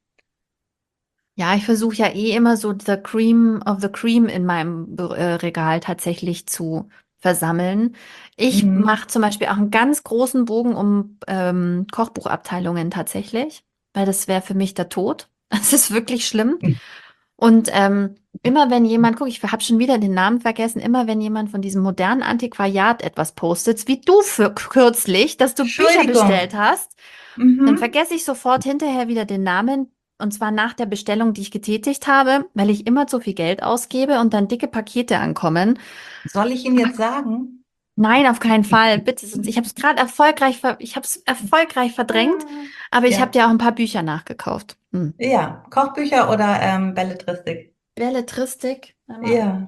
ja, ich versuche ja eh immer so the Cream of the Cream in meinem Regal tatsächlich zu versammeln. Ich Mhm. mache zum Beispiel auch einen ganz großen Bogen um Kochbuchabteilungen tatsächlich, weil das wäre für mich der Tod. Das ist wirklich schlimm. Und immer wenn jemand, guck, ich habe schon wieder den Namen vergessen, immer wenn jemand von diesem modernen Antiquariat etwas postet, wie du für kürzlich, dass du Bücher bestellt Entschuldigung. hast, dann Mhm. vergesse ich sofort hinterher wieder den Namen. Und zwar nach der Bestellung, die ich getätigt habe, weil ich immer zu viel Geld ausgebe und dann dicke Pakete ankommen. Soll ich Ihnen jetzt sagen? Nein, auf keinen Fall. Bitte, ich habe es gerade ich habe es erfolgreich verdrängt, aber ich habe Ja. dir auch ein paar Bücher nachgekauft. Hm. Ja. Kochbücher oder Belletristik? Belletristik, einmal. Ja.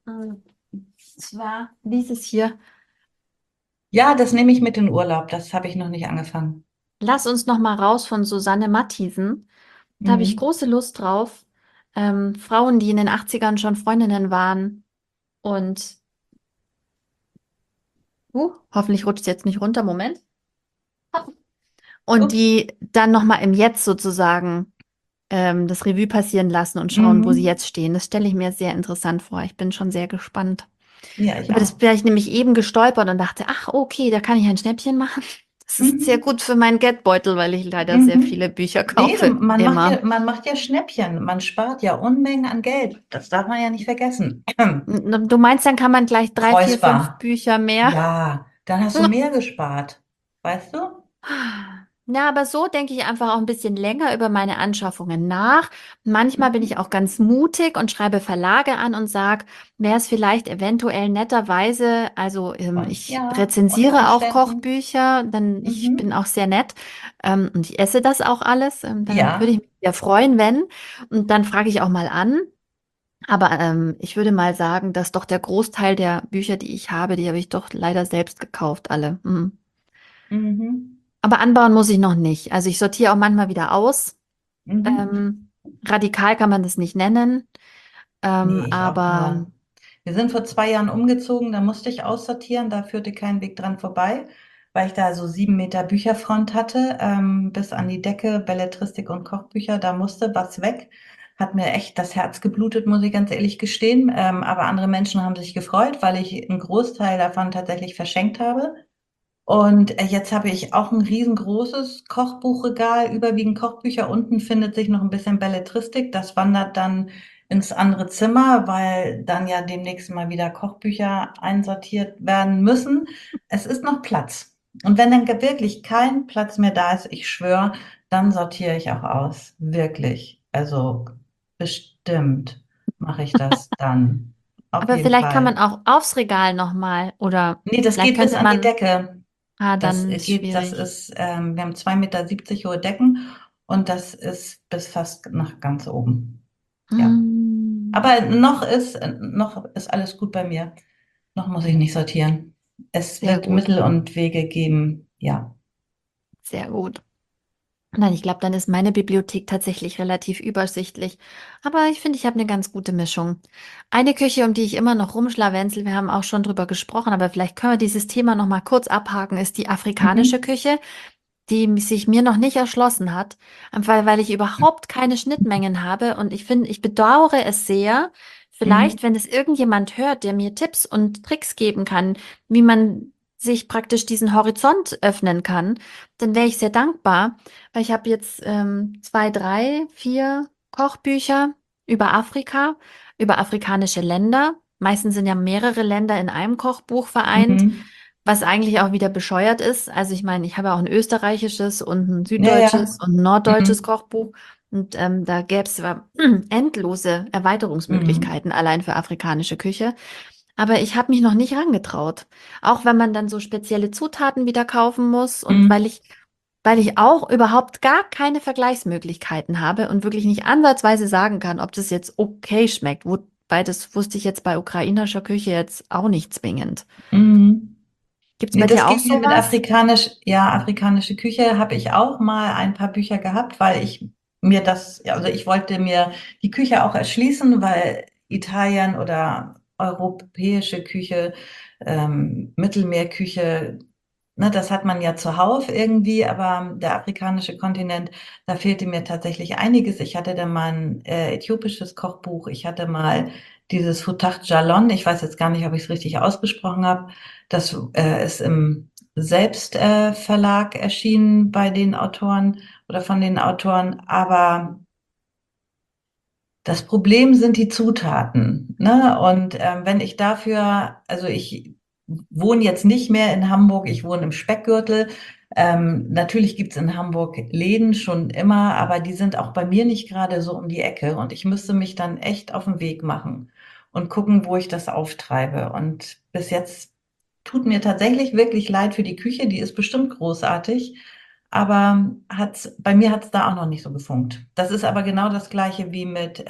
Zwar dieses hier. Ja, das nehme ich mit in Urlaub. Das habe ich noch nicht angefangen. Lass uns noch mal raus von Susanne Mathiesen. Da habe ich Mhm. große Lust drauf. Frauen, die in den 80ern schon Freundinnen waren und hoffentlich rutscht es jetzt nicht runter. Moment. Und Ups. die dann noch mal im Jetzt sozusagen das Revue passieren lassen und schauen, wo sie Mhm. jetzt stehen. Das stelle ich mir sehr interessant vor. Ich bin schon sehr gespannt. Ja, ich Über das auch. bin ich nämlich eben gestolpert und dachte, ach, okay, da kann ich ein Schnäppchen machen. Das ist sehr Mhm. gut für meinen Geldbeutel, weil ich leider sehr viele Mhm. Bücher Nee, kaufe. Immer. man macht ja Schnäppchen. Man spart ja Unmengen an Geld. Das darf man ja nicht vergessen. Du meinst, dann kann man gleich drei, vier, fünf Räusper. Bücher mehr? Ja, dann hast du mehr gespart. Weißt du? Ja, aber so denke ich einfach auch ein bisschen länger über meine Anschaffungen nach. Manchmal bin ich Mhm. auch ganz mutig und schreibe Verlage an und sage, wäre es vielleicht eventuell netterweise, also Und ich ja, unter rezensiere auch Umständen. Kochbücher, dann ich bin Mhm. auch sehr nett und ich esse das auch alles. Dann würde ich Ja. mich sehr freuen, wenn. Und dann frage ich auch mal an. Aber ich würde mal sagen, dass doch der Großteil der Bücher, die habe ich doch leider selbst gekauft, alle. Mhm. Mhm. Aber anbauen muss ich noch nicht. Also ich sortiere auch manchmal wieder aus. Mhm. Ähm, radikal kann man das nicht nennen. Nee, ich auch Aber nur. Wir sind vor 2 Jahren umgezogen, da musste ich aussortieren, da führte kein Weg dran vorbei, weil ich da so 7 Meter Bücherfront hatte, bis an die Decke, Belletristik und Kochbücher, da musste was weg. Hat mir echt das Herz geblutet, muss ich ganz ehrlich gestehen. Aber andere Menschen haben sich gefreut, weil ich einen Großteil davon tatsächlich verschenkt habe. Und jetzt habe ich auch ein riesengroßes Kochbuchregal, überwiegend Kochbücher. Unten findet sich noch ein bisschen Belletristik. Das wandert dann ins andere Zimmer, weil dann ja demnächst mal wieder Kochbücher einsortiert werden müssen. Es ist noch Platz. Und wenn dann wirklich kein Platz mehr da ist, ich schwöre, dann sortiere ich auch aus. Wirklich. Also bestimmt mache ich das dann. Auf jeden vielleicht kann man Fall. auch aufs Regal nochmal oder Nee, das vielleicht geht bis könnte an die man, Decke. Das dann ist geht, das schwierig. ist, wir haben 2,70 Meter hohe Decken und das ist bis fast nach ganz oben. Ja. Mm, Aber noch ist alles gut bei mir. Noch muss ich nicht sortieren. Es sehr wird gut, Mittel und Wege geben. Ja. sehr gut. Nein, ich glaube, dann ist meine Bibliothek tatsächlich relativ übersichtlich. Aber ich finde, ich habe eine ganz gute Mischung. Eine Küche, um die ich immer noch rumschlawenzel, wir haben auch schon drüber gesprochen, aber vielleicht können wir dieses Thema noch mal kurz abhaken, ist die afrikanische Mhm. Küche, die sich mir noch nicht erschlossen hat, einfach weil ich überhaupt keine Schnittmengen habe. Und ich finde, ich bedauere es sehr. Mhm. Vielleicht, wenn es irgendjemand hört, der mir Tipps und Tricks geben kann, wie man sich praktisch diesen Horizont öffnen kann, dann wäre ich sehr dankbar, weil ich habe jetzt zwei, drei, vier Kochbücher über Afrika, über afrikanische Länder. Meistens sind ja mehrere Länder in einem Kochbuch vereint. Mhm. Was eigentlich auch wieder bescheuert ist. Also ich meine, ich habe auch ein österreichisches und ein Ja, süddeutsches ja. und ein norddeutsches Mhm. Kochbuch. Und da gäbe es zwar endlose Mhm. Erweiterungsmöglichkeiten allein für afrikanische Küche. Aber ich habe mich noch nicht rangetraut. Auch wenn man dann so spezielle Zutaten wieder kaufen muss und Mhm. weil ich auch überhaupt gar keine Vergleichsmöglichkeiten habe und wirklich nicht ansatzweise sagen kann, ob das jetzt okay schmeckt. Wobei das wusste ich jetzt bei ukrainischer Küche jetzt auch nicht zwingend. Mhm. Gibt's Nee, bei das dir auch ging mir mit sowas? afrikanische Küche habe ich auch mal ein paar Bücher gehabt, weil ich mir das, ja, also ich wollte mir die Küche auch erschließen, weil Italien oder europäische Küche, Mittelmeerküche, ne, das hat man ja zuhauf irgendwie, aber der afrikanische Kontinent, da fehlte mir tatsächlich einiges. Ich hatte da mal ein äthiopisches Kochbuch, ich hatte mal dieses Futach Jalon, ich weiß jetzt gar nicht, ob ich es richtig ausgesprochen habe. Das ist im Selbstverlag erschienen bei den Autoren oder von den Autoren, aber das Problem sind die Zutaten, ne? Und wenn ich dafür, also ich wohne jetzt nicht mehr in Hamburg, ich wohne im Speckgürtel. Natürlich gibt's in Hamburg Läden schon immer, aber die sind auch bei mir nicht gerade so um die Ecke. Und ich müsste mich dann echt auf den Weg machen und gucken, wo ich das auftreibe. Und bis jetzt tut mir tatsächlich wirklich leid für die Küche, die ist bestimmt großartig. Aber bei mir hat's da auch noch nicht so gefunkt. Das ist aber genau das Gleiche wie mit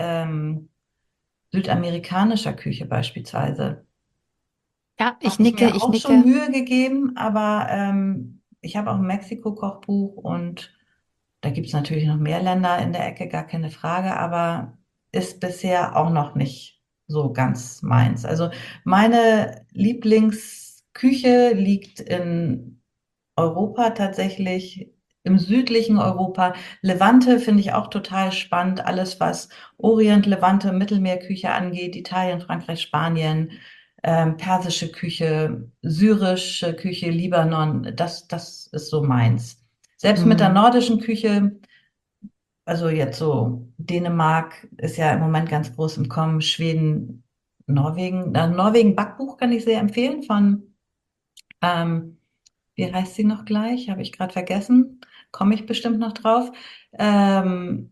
südamerikanischer Küche beispielsweise. Ja, Habe ich mir ich auch schon nicke. Mühe gegeben, aber ich habe auch ein Mexiko-Kochbuch und da gibt's natürlich noch mehr Länder in der Ecke, gar keine Frage, aber ist bisher auch noch nicht so ganz meins. Also meine Lieblingsküche liegt in Europa tatsächlich, im südlichen Europa. Levante finde ich auch total spannend. Alles, was Orient, Levante, Mittelmeerküche angeht, Italien, Frankreich, Spanien, persische Küche, syrische Küche, Libanon, das ist so meins. Selbst mit der Hm. nordischen Küche, also jetzt so Dänemark ist ja im Moment ganz groß im Kommen, Schweden, Norwegen. Norwegen Backbuch kann ich sehr empfehlen von ähm, wie heißt sie noch gleich? Habe ich gerade vergessen. Komme ich bestimmt noch drauf. Ähm,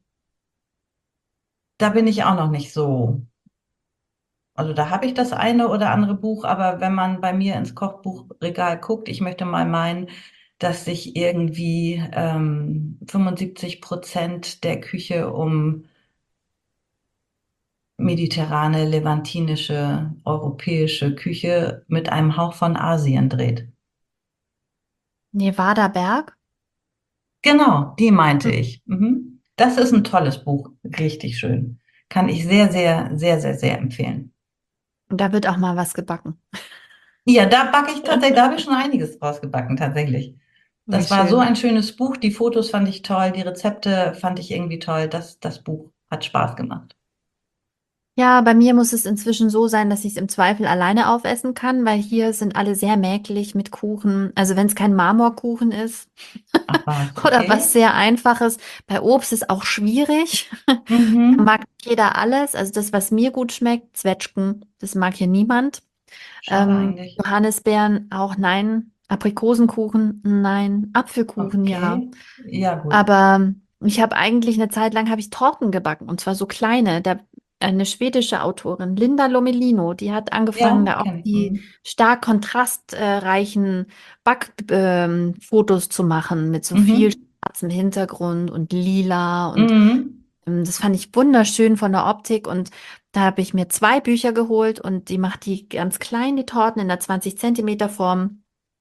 Da bin ich auch noch nicht so. Also da habe ich das eine oder andere Buch, aber wenn man bei mir ins Kochbuchregal guckt, ich möchte mal meinen, dass sich irgendwie 75% der Küche um mediterrane, levantinische, europäische Küche mit einem Hauch von Asien dreht. Nevada Berg. Genau, die meinte Hm. ich. Mhm. Das ist ein tolles Buch, richtig schön. Kann ich sehr, sehr, sehr, sehr, sehr empfehlen. Und da wird auch mal was gebacken. Ja, da backe ich tatsächlich, da habe ich schon einiges draus gebacken, tatsächlich. Wie Das war so schön. ein schönes Buch, die Fotos fand ich toll, die Rezepte fand ich irgendwie toll. Das Buch hat Spaß gemacht. Ja, bei mir muss es inzwischen so sein, dass ich es im Zweifel alleine aufessen kann, weil hier sind alle sehr mäglich mit Kuchen. Also wenn es kein Marmorkuchen ist Ach was, oder was okay. sehr Einfaches. Bei Obst ist auch schwierig. Da Mhm. mag nicht jeder alles. Also das, was mir gut schmeckt, Zwetschgen, das mag hier niemand. Schade eigentlich. Johannisbeeren auch nein. Aprikosenkuchen, nein. Apfelkuchen, ja. Okay. Ja, gut. Aber ich habe eigentlich eine Zeit lang habe ich Torten gebacken und zwar so kleine. Eine schwedische Autorin, Linda Lomelino, die hat angefangen, Ja, da auch kenne ich. die Mhm. stark kontrastreichen Backfotos zu machen mit so viel Mhm. schwarzem Hintergrund und lila und Mhm. das fand ich wunderschön von der Optik und da habe ich mir zwei Bücher geholt und die macht die ganz klein, die Torten in der 20 Zentimeter Form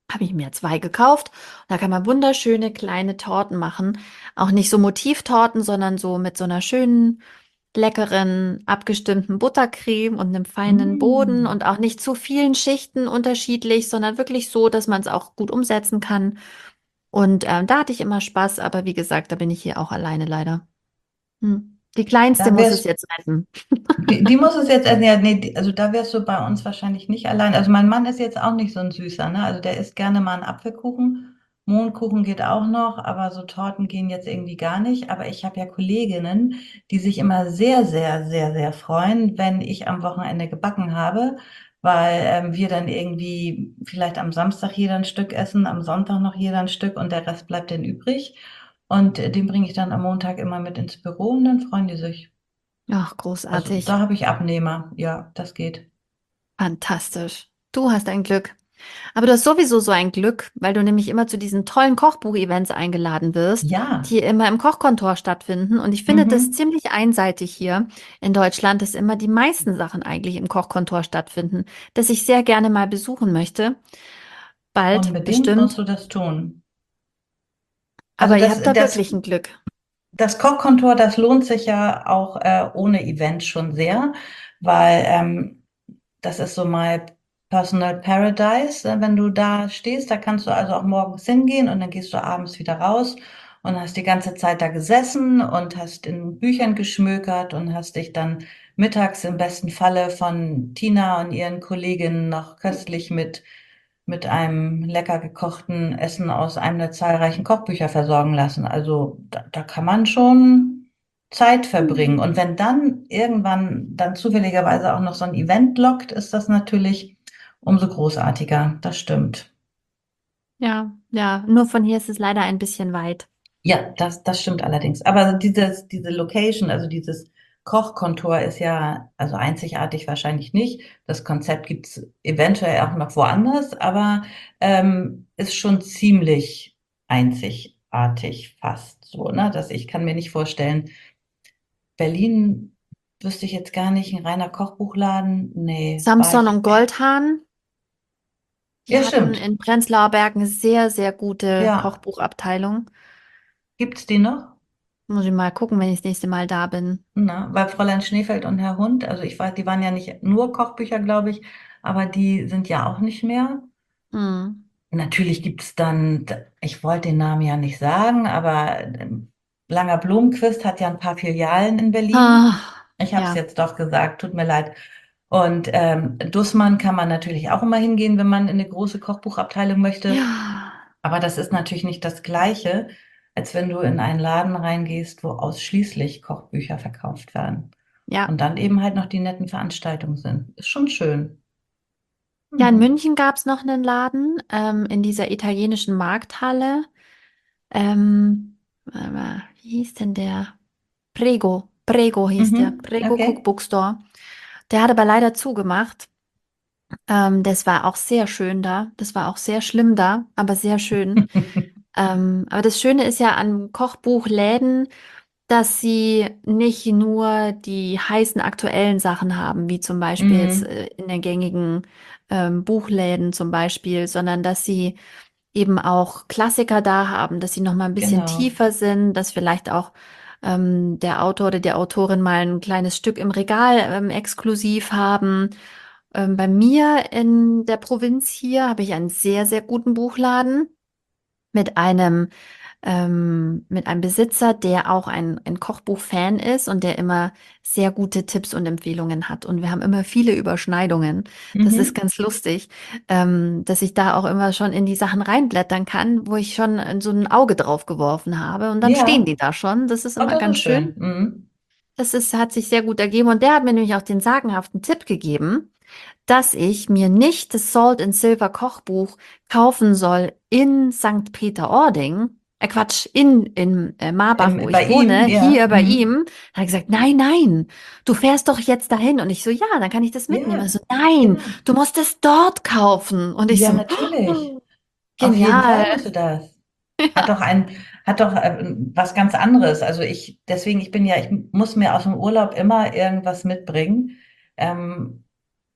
Habe ich mir zwei gekauft. Da kann man wunderschöne kleine Torten machen. Auch nicht so Motivtorten, sondern so mit so einer schönen, leckeren, abgestimmten Buttercreme und einem feinen Boden Mm. und auch nicht zu vielen Schichten unterschiedlich, sondern wirklich so, dass man es auch gut umsetzen kann. Und da hatte ich immer Spaß, aber wie gesagt, da bin ich hier auch alleine leider. Die Kleinste Da muss es wärst jetzt retten. die muss es jetzt, ja, nee, also da wärst du bei uns wahrscheinlich nicht allein. Also mein Mann ist jetzt auch nicht so ein Süßer, ne? Also der isst gerne mal einen Apfelkuchen. Mohnkuchen geht auch noch, aber so Torten gehen jetzt irgendwie gar nicht. Aber ich habe ja Kolleginnen, die sich immer sehr, sehr, sehr, sehr freuen, wenn ich am Wochenende gebacken habe, weil wir dann irgendwie vielleicht am Samstag jeder ein Stück essen, am Sonntag noch jeder ein Stück und der Rest bleibt dann übrig. Und den bringe ich dann am Montag immer mit ins Büro und dann freuen die sich. Ach, Also großartig. da habe ich Abnehmer. Ja, das geht. Fantastisch. Du hast ein Glück. Aber du hast sowieso so ein Glück, weil du nämlich immer zu diesen tollen Kochbuch-Events eingeladen wirst, Ja. die immer im Kochkontor stattfinden. Und ich finde das Mhm. ziemlich einseitig hier in Deutschland, dass immer die meisten Sachen eigentlich im Kochkontor stattfinden, das ich sehr gerne mal besuchen möchte. Bald, Unbedingt musst bestimmt. du das tun. Also Aber ihr habt da wirklich ein Glück. das Kochkontor, das lohnt sich ja auch ohne Event schon sehr, weil das ist so my personal paradise. Wenn du da stehst, da kannst du also auch morgens hingehen und dann gehst du abends wieder raus und hast die ganze Zeit da gesessen und hast in Büchern geschmökert und hast dich dann mittags im besten Falle von Tina und ihren Kolleginnen noch köstlich mit einem lecker gekochten Essen aus einem der zahlreichen Kochbücher versorgen lassen. Also da kann man schon Zeit verbringen. Und wenn dann irgendwann dann zufälligerweise auch noch so ein Event lockt, ist das natürlich umso großartiger. Das stimmt. Ja, ja, nur von hier ist es leider ein bisschen weit. Ja, das stimmt allerdings. Aber diese Location, also dieses Kochkontor ist ja also einzigartig wahrscheinlich nicht. Das Konzept gibt's eventuell auch noch woanders, aber ist schon ziemlich einzigartig fast so, ne? Dass ich kann mir nicht vorstellen, Berlin wüsste ich jetzt gar nicht, ein reiner Kochbuchladen. Nee, war Samson ich. und Goldhahn, die Ja, hatten stimmt. in Prenzlauer Berg eine sehr, sehr gute Ja, Kochbuchabteilung. gibt's die noch? Muss ich mal gucken, wenn ich das nächste Mal da bin. Na, weil Fräulein Schneefeld und Herr Hund, also ich weiß, die waren ja nicht nur Kochbücher, glaube ich, aber die sind ja auch nicht mehr. Hm. Natürlich gibt's dann, ich wollte den Namen ja nicht sagen, aber Langer Blumenquist hat ja ein paar Filialen in Berlin. Ah, Ich habe es ja. jetzt doch gesagt, tut mir leid. Und Dussmann kann man natürlich auch immer hingehen, wenn man in eine große Kochbuchabteilung möchte. Ja. Aber das ist natürlich nicht das Gleiche, als wenn du in einen Laden reingehst, wo ausschließlich Kochbücher verkauft werden. Ja. Und dann eben halt noch die netten Veranstaltungen sind. Ist schon schön. Ja, in Mhm. München gab es noch einen Laden in dieser italienischen Markthalle. Wie hieß denn der? Prego. Prego hieß der. Mhm. Prego Okay. Cookbook Store. Der hat aber leider zugemacht. Das war auch sehr schön da. Das war auch sehr schlimm da, aber sehr schön. Aber das Schöne ist ja an Kochbuchläden, dass sie nicht nur die heißen aktuellen Sachen haben, wie zum Beispiel jetzt Mhm. in den gängigen Buchläden zum Beispiel, sondern dass sie eben auch Klassiker da haben, dass sie noch mal ein bisschen Genau. tiefer sind, dass vielleicht auch der Autor oder die Autorin mal ein kleines Stück im Regal exklusiv haben. Bei mir in der Provinz hier habe ich einen sehr, sehr guten Buchladen mit einem Besitzer, der auch ein Kochbuch-Fan ist und der immer sehr gute Tipps und Empfehlungen hat. Und wir haben immer viele Überschneidungen. Das ist Mhm. ganz lustig, dass ich da auch immer schon in die Sachen reinblättern kann, wo ich schon so ein Auge drauf geworfen habe. Und dann stehen Ja. die da schon. Das ist Oh, immer das ganz ist schön. schön. Mhm. Hat sich sehr gut ergeben. Und der hat mir nämlich auch den sagenhaften Tipp gegeben, dass ich mir nicht das Salt and Silver Kochbuch kaufen soll in St. Peter-Ording. Quatsch, in Marbach, wo Bei ich ihm, wohne, ja. hier bei Mhm. ihm. Da hat er gesagt, nein, nein, du fährst doch jetzt dahin. Und ich so, ja, dann kann ich das mitnehmen. Ja, Also, nein, genau. du musst es dort kaufen. Und ich Ja, so, natürlich. oh, Auf jeden genial. Fall musst du das. Hat doch hat doch was ganz anderes. Also deswegen, ich muss mir aus dem Urlaub immer irgendwas mitbringen. Ähm,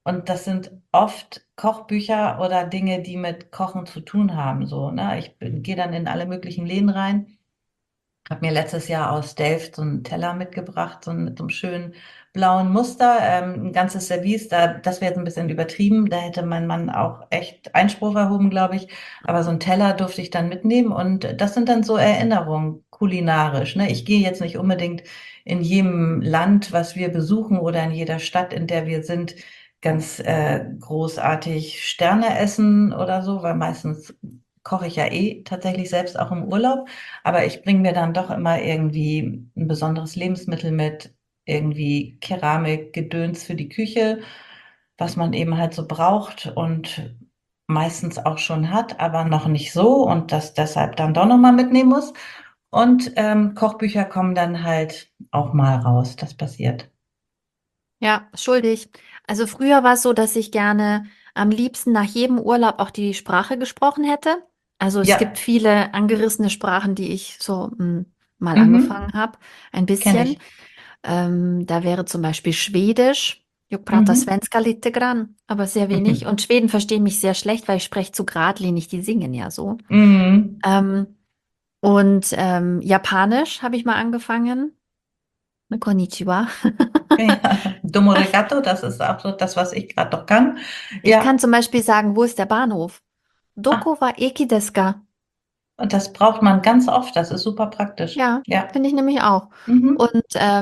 Und das sind oft Kochbücher oder Dinge, die mit Kochen zu tun haben, so, ne? Gehe dann in alle möglichen Läden rein. Habe mir letztes Jahr aus Delft so einen Teller mitgebracht, mit so einem schönen blauen Muster, ein ganzes Service. Das wäre jetzt ein bisschen übertrieben. Da hätte mein Mann auch echt Einspruch erhoben, glaube ich. Aber so einen Teller durfte ich dann mitnehmen. Und das sind dann so Erinnerungen, kulinarisch. Ne? Ich gehe jetzt nicht unbedingt in jedem Land, was wir besuchen oder in jeder Stadt, in der wir sind, ganz großartig Sterne essen oder so, weil meistens koche ich ja eh tatsächlich selbst auch im Urlaub. Aber ich bringe mir dann doch immer irgendwie ein besonderes Lebensmittel mit, irgendwie Keramik, Gedöns für die Küche, was man eben halt so braucht und meistens auch schon hat, aber noch nicht so und das deshalb dann doch nochmal mitnehmen muss. Und Kochbücher kommen dann halt auch mal raus. Das passiert. Ja, schuldig. Also früher war es so, dass ich gerne am liebsten nach jedem Urlaub auch die Sprache gesprochen hätte. Also es gibt Ja, viele angerissene Sprachen, die ich so mal mhm, angefangen habe, ein kenne bisschen. ich. Da wäre zum Beispiel Schwedisch. Jag pratar Mhm. svenska lite grann, aber sehr wenig. Und Schweden verstehen mich sehr schlecht, weil ich spreche zu geradlinig. Die singen ja so. Mhm. Ähm, und Japanisch habe ich mal angefangen. Konnichiwa. Ja, Domo Regato, das ist auch so das, was ich gerade noch kann. Ich kann Ja, zum Beispiel sagen, wo ist der Bahnhof? ah, Doko wa eki desu ka? und das braucht man ganz oft. Das ist super praktisch. Ja, Ja. finde ich nämlich auch. Mhm.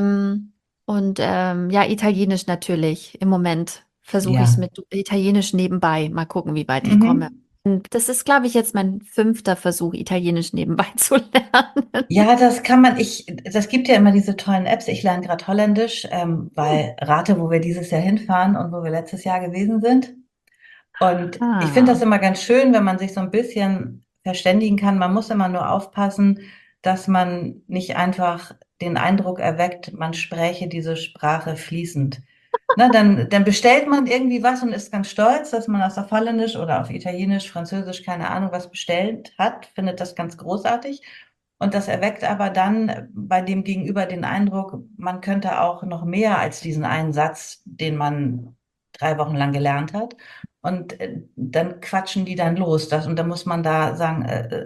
Und ja, Italienisch natürlich. Im Moment versuche ich es Ja. mit Italienisch nebenbei. Mal gucken, wie weit ich komme. Mhm. Und das ist, glaube ich, jetzt mein 5. Versuch, Italienisch nebenbei zu lernen. Ja, das kann man, das gibt ja immer diese tollen Apps. Ich lerne gerade Holländisch, Hm. weil rate, wo wir dieses Jahr hinfahren und wo wir letztes Jahr gewesen sind. Und ich finde das Ah. immer ganz schön, wenn man sich so ein bisschen verständigen kann. Man muss immer nur aufpassen, dass man nicht einfach den Eindruck erweckt, man spräche diese Sprache fließend. Na, dann bestellt man irgendwie was und ist ganz stolz, dass man das auf Holländisch oder auf Italienisch, Französisch, keine Ahnung, was bestellt hat, findet das ganz großartig. Und das erweckt aber dann bei dem Gegenüber den Eindruck, man könnte auch noch mehr als diesen einen Satz, den man 3 Wochen lang gelernt hat. Und dann quatschen die dann los. Und dann muss man da sagen,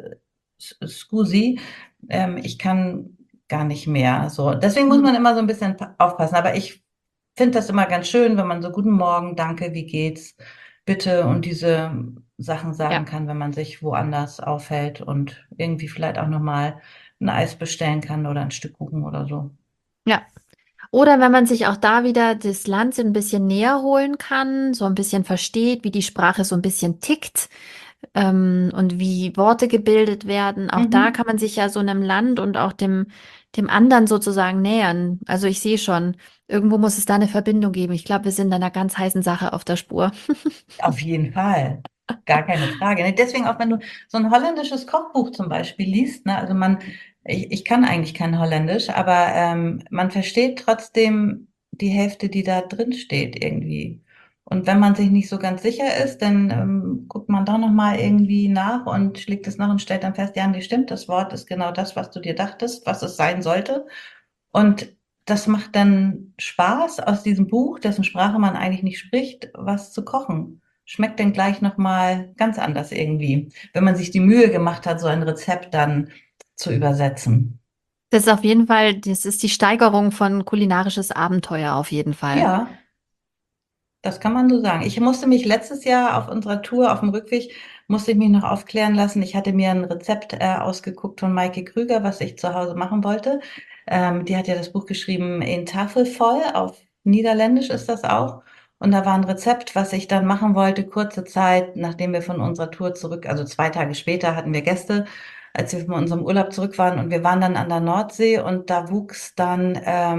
Scusi, ich kann gar nicht mehr. So, deswegen muss Hm. man immer so ein bisschen aufpassen. Aber ich finde das immer ganz schön, wenn man so guten Morgen, danke, wie geht's, bitte und diese Sachen sagen Ja, kann, wenn man sich woanders aufhält und irgendwie vielleicht auch nochmal ein Eis bestellen kann oder ein Stück Kuchen oder so. ja. Oder wenn man sich auch da wieder das Land so ein bisschen näher holen kann, so ein bisschen versteht, wie die Sprache so ein bisschen tickt, und wie Worte gebildet werden. Auch da Mhm. kann man sich ja so einem Land und auch dem anderen sozusagen nähern. Also ich sehe schon, irgendwo muss es da eine Verbindung geben. Ich glaube, wir sind einer ganz heißen Sache auf der Spur. Auf jeden Fall. Gar keine Frage. Ne? Deswegen auch, wenn du so ein holländisches Kochbuch zum Beispiel liest, ne? Also ich kann eigentlich kein Holländisch, aber man versteht trotzdem die Hälfte, die da drin steht irgendwie. Und wenn man sich nicht so ganz sicher ist, dann guckt man doch nochmal irgendwie nach und schlägt es nach und stellt dann fest, ja, nee, stimmt, das Wort ist genau das, was du dir dachtest, was es sein sollte. Und das macht dann Spaß, aus diesem Buch, dessen Sprache man eigentlich nicht spricht, was zu kochen. Schmeckt dann gleich nochmal ganz anders irgendwie, wenn man sich die Mühe gemacht hat, so ein Rezept dann zu übersetzen. Das ist auf jeden Fall, das ist die Steigerung von kulinarisches Abenteuer auf jeden Fall. Ja, das kann man so sagen. Ich musste mich letztes Jahr auf unserer Tour auf dem Rückweg, musste ich mich noch aufklären lassen. Ich hatte mir ein Rezept ausgeguckt von Maike Krüger, was ich zu Hause machen wollte. Die hat ja das Buch geschrieben, in Tafel voll, auf Niederländisch ist das auch. Und da war ein Rezept, was ich dann machen wollte, kurze Zeit, nachdem wir von unserer Tour zurück, also 2 Tage später hatten wir Gäste, als wir von unserem Urlaub zurück waren und wir waren dann an der Nordsee und da wuchs dann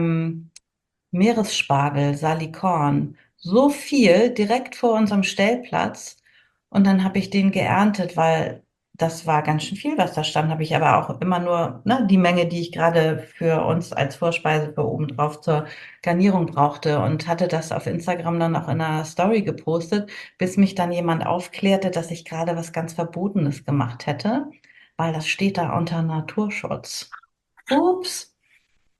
Meeresspargel, Salikorn, so viel direkt vor unserem Stellplatz. Und dann habe ich den geerntet, weil das war ganz schön viel, was da stand. Habe ich aber auch immer nur, ne, die Menge, die ich gerade für uns als Vorspeise für obendrauf zur Garnierung brauchte und hatte das auf Instagram dann auch in einer Story gepostet, bis mich dann jemand aufklärte, dass ich gerade was ganz Verbotenes gemacht hätte, weil das steht da unter Naturschutz. Ups.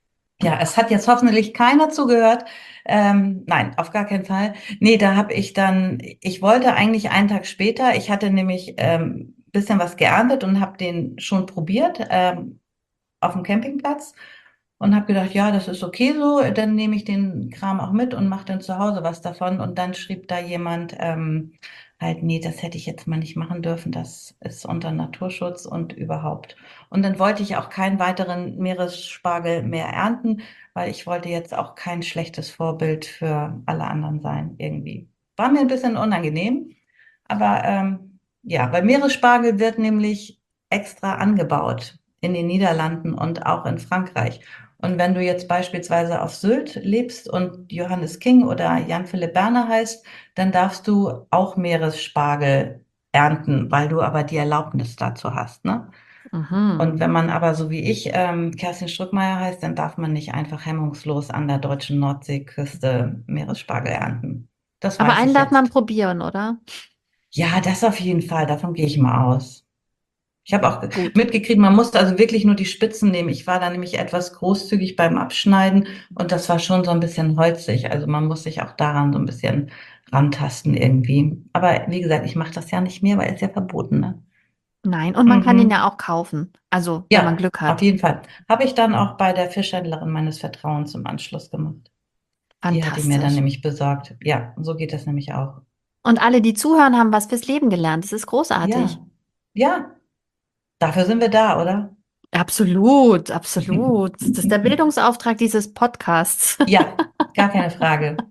Ja, es hat jetzt hoffentlich keiner zugehört. Nein, auf gar keinen Fall. Nee, da habe ich dann, ich wollte eigentlich einen Tag später, ich hatte nämlich bisschen was geerntet und habe den schon probiert auf dem Campingplatz und habe gedacht, ja, das ist okay so, dann nehme ich den Kram auch mit und mache dann zu Hause was davon. Und dann schrieb da jemand halt, nee, das hätte ich jetzt mal nicht machen dürfen, das ist unter Naturschutz und überhaupt. Und dann wollte ich auch keinen weiteren Meeresspargel mehr ernten, weil ich wollte jetzt auch kein schlechtes Vorbild für alle anderen sein, irgendwie. War mir ein bisschen unangenehm, aber ja, bei Meeresspargel wird nämlich extra angebaut in den Niederlanden und auch in Frankreich. Und wenn du jetzt beispielsweise auf Sylt lebst und Johannes King oder Jan Philipp Berner heißt, dann darfst du auch Meeresspargel ernten, weil du aber die Erlaubnis dazu hast, ne? Mhm. Und wenn man aber so wie ich Kerstin Struckmeier heißt, dann darf man nicht einfach hemmungslos an der deutschen Nordseeküste Meeresspargel ernten. Das Aber weiß einen ich darf man jetzt. probieren, oder? Ja, das auf jeden Fall, davon gehe ich mal aus. Ich habe auch Gut. mitgekriegt, man musste also wirklich nur die Spitzen nehmen. Ich war da nämlich etwas großzügig beim Abschneiden und das war schon so ein bisschen holzig. Also man muss sich auch daran so ein bisschen rantasten irgendwie. Aber wie gesagt, ich mache das ja nicht mehr, weil es ja verboten, ne? Nein, und man kann ihn ja Mhm. auch kaufen. Also, wenn man Ja, Glück auf hat. jeden Fall. Habe ich dann auch bei der Fischhändlerin meines Vertrauens im Anschluss gemacht. Die hat ihn mir dann Fantastisch. nämlich besorgt. Ja, so geht das nämlich auch. Und alle, die zuhören, haben was fürs Leben gelernt. Das ist großartig. Ja, ja, dafür sind wir da, oder? Absolut, absolut. Das ist der Bildungsauftrag dieses Podcasts. Ja, gar keine Frage.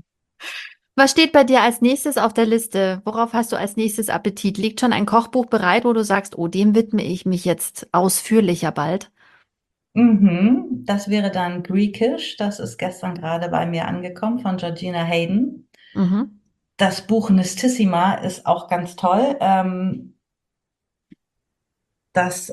Was steht bei dir als nächstes auf der Liste? Worauf hast du als nächstes Appetit? Liegt schon ein Kochbuch bereit, wo du sagst, oh, dem widme ich mich jetzt ausführlicher bald? Mhm. Das wäre dann Greekish. Das ist gestern gerade bei mir angekommen von Georgina Hayden. Mhm. Das Buch Nistissima ist auch ganz toll. Das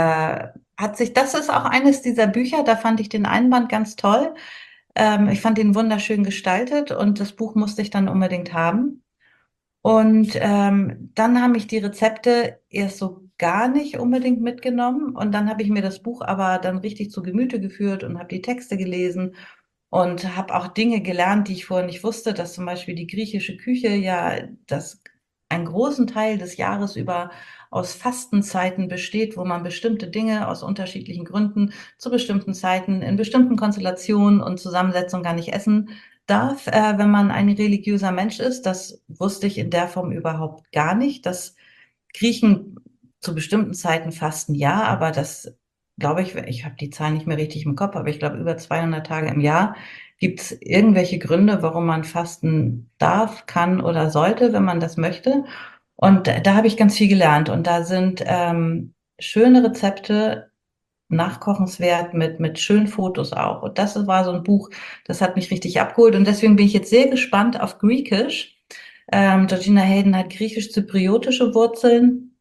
das ist auch eines dieser Bücher, da fand ich den Einband ganz toll. Ich fand ihn wunderschön gestaltet und das Buch musste ich dann unbedingt haben. Und dann haben mich die Rezepte erst so gar nicht unbedingt mitgenommen. Und dann habe ich mir das Buch aber dann richtig zu Gemüte geführt und habe die Texte gelesen und habe auch Dinge gelernt, die ich vorher nicht wusste, dass zum Beispiel die griechische Küche ja das einen großen Teil des Jahres über aus Fastenzeiten besteht, wo man bestimmte Dinge aus unterschiedlichen Gründen zu bestimmten Zeiten in bestimmten Konstellationen und Zusammensetzungen gar nicht essen darf, wenn man ein religiöser Mensch ist. Das wusste ich in der Form überhaupt gar nicht. Dass Griechen zu bestimmten Zeiten fasten, ja, aber das glaube ich habe die Zahl nicht mehr richtig im Kopf, aber ich glaube, über 200 Tage im Jahr gibt es irgendwelche Gründe, warum man fasten darf, kann oder sollte, wenn man das möchte. Und da habe ich ganz viel gelernt. Und da sind schöne Rezepte, nachkochenswert mit schönen Fotos auch. Und das war so ein Buch, das hat mich richtig abgeholt. Und deswegen bin ich jetzt sehr gespannt auf Greekish. Georgina Hayden hat griechisch-zypriotische Wurzeln,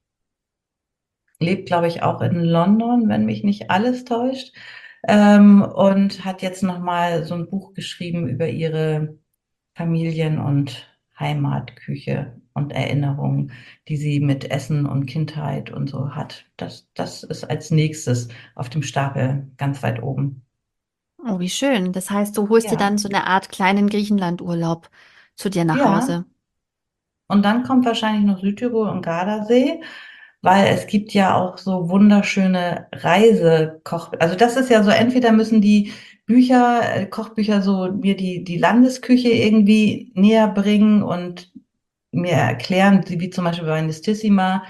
lebt, glaube ich, auch in London, wenn mich nicht alles täuscht. Und hat jetzt nochmal so ein Buch geschrieben über ihre Familien- und Heimatküche und Erinnerungen, die sie mit Essen und Kindheit und so hat. Das ist als nächstes auf dem Stapel ganz weit oben. Oh, wie schön. Das heißt, du holst dir dann Ja, so eine Art kleinen Griechenlandurlaub zu dir nach ja. Hause. Und dann kommt wahrscheinlich noch Südtirol und Gardasee, weil es gibt ja auch so wunderschöne Reisekoch. Also das ist ja so, entweder müssen die Bücher, Kochbücher so mir die Landesküche irgendwie näher bringen und mir erklären, wie zum Beispiel bei Nistissima,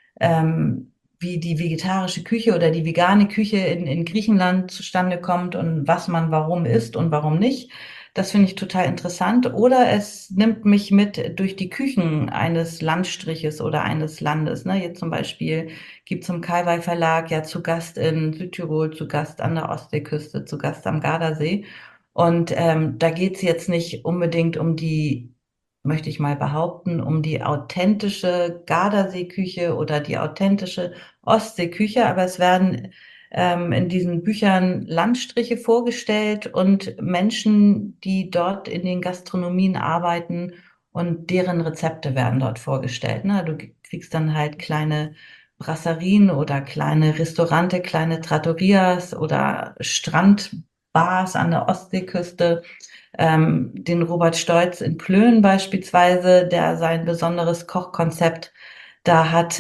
wie die vegetarische Küche oder die vegane Küche in Griechenland zustande kommt und was man warum isst und warum nicht. Das finde ich total interessant. Oder es nimmt mich mit durch die Küchen eines Landstriches oder eines Landes. Ne? Jetzt zum Beispiel gibt es im Kalwei Verlag ja zu Gast in Südtirol, zu Gast an der Ostseeküste, zu Gast am Gardasee. Und da geht es jetzt nicht unbedingt um die, möchte ich mal behaupten, um die authentische Gardaseeküche oder die authentische Ostseeküche, aber es werden in diesen Büchern Landstriche vorgestellt und Menschen, die dort in den Gastronomien arbeiten und deren Rezepte werden dort vorgestellt. Ne? Du kriegst dann halt kleine Brasserien oder kleine Restaurante, kleine Trattorias oder Strandbars Bars an der Ostseeküste, den Robert Stolz in Plön beispielsweise, der sein besonderes Kochkonzept da hat.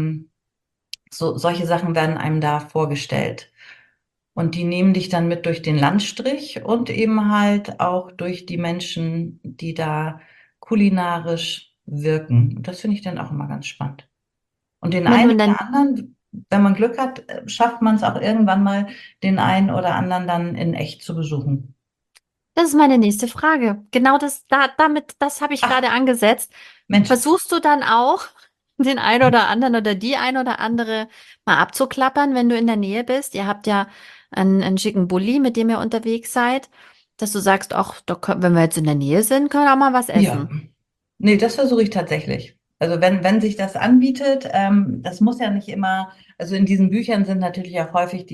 Solche Sachen werden einem da vorgestellt. Und die nehmen dich dann mit durch den Landstrich und eben halt auch durch die Menschen, die da kulinarisch wirken. Und das finde ich dann auch immer ganz spannend. Und den Wenn einen du dann oder anderen, wenn man Glück hat, schafft man es auch irgendwann mal, den einen oder anderen dann in echt zu besuchen. Das ist meine nächste Frage. Genau das habe ich Ach, gerade angesetzt. Mensch, Versuchst du dann auch, den ein oder anderen oder die ein oder andere mal abzuklappern, wenn du in der Nähe bist? Ihr habt ja einen schicken Bulli, mit dem ihr unterwegs seid, dass du sagst, ach, wenn wir jetzt in der Nähe sind, können wir auch mal was ja. essen. Nee, das versuche ich tatsächlich. Also wenn sich das anbietet, das muss ja nicht immer, also in diesen Büchern sind natürlich auch häufig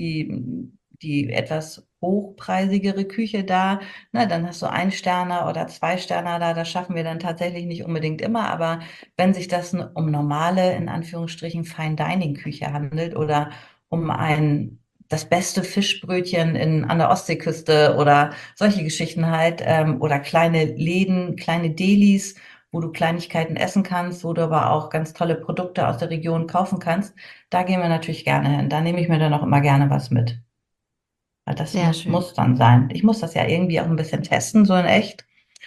die etwas hochpreisigere Küche da. Na, dann hast du ein Sterner oder zwei Sterner da, das schaffen wir dann tatsächlich nicht unbedingt immer, aber wenn sich das um normale, in Anführungsstrichen, Fine-Dining-Küche handelt oder um das beste Fischbrötchen an der Ostseeküste oder solche Geschichten halt, oder kleine Läden, kleine Delis, wo du Kleinigkeiten essen kannst, wo du aber auch ganz tolle Produkte aus der Region kaufen kannst. Da gehen wir natürlich gerne hin. Da nehme ich mir dann auch immer gerne was mit. Weil das Sehr schön. muss dann sein. Ich muss das ja irgendwie auch ein bisschen testen, so in echt.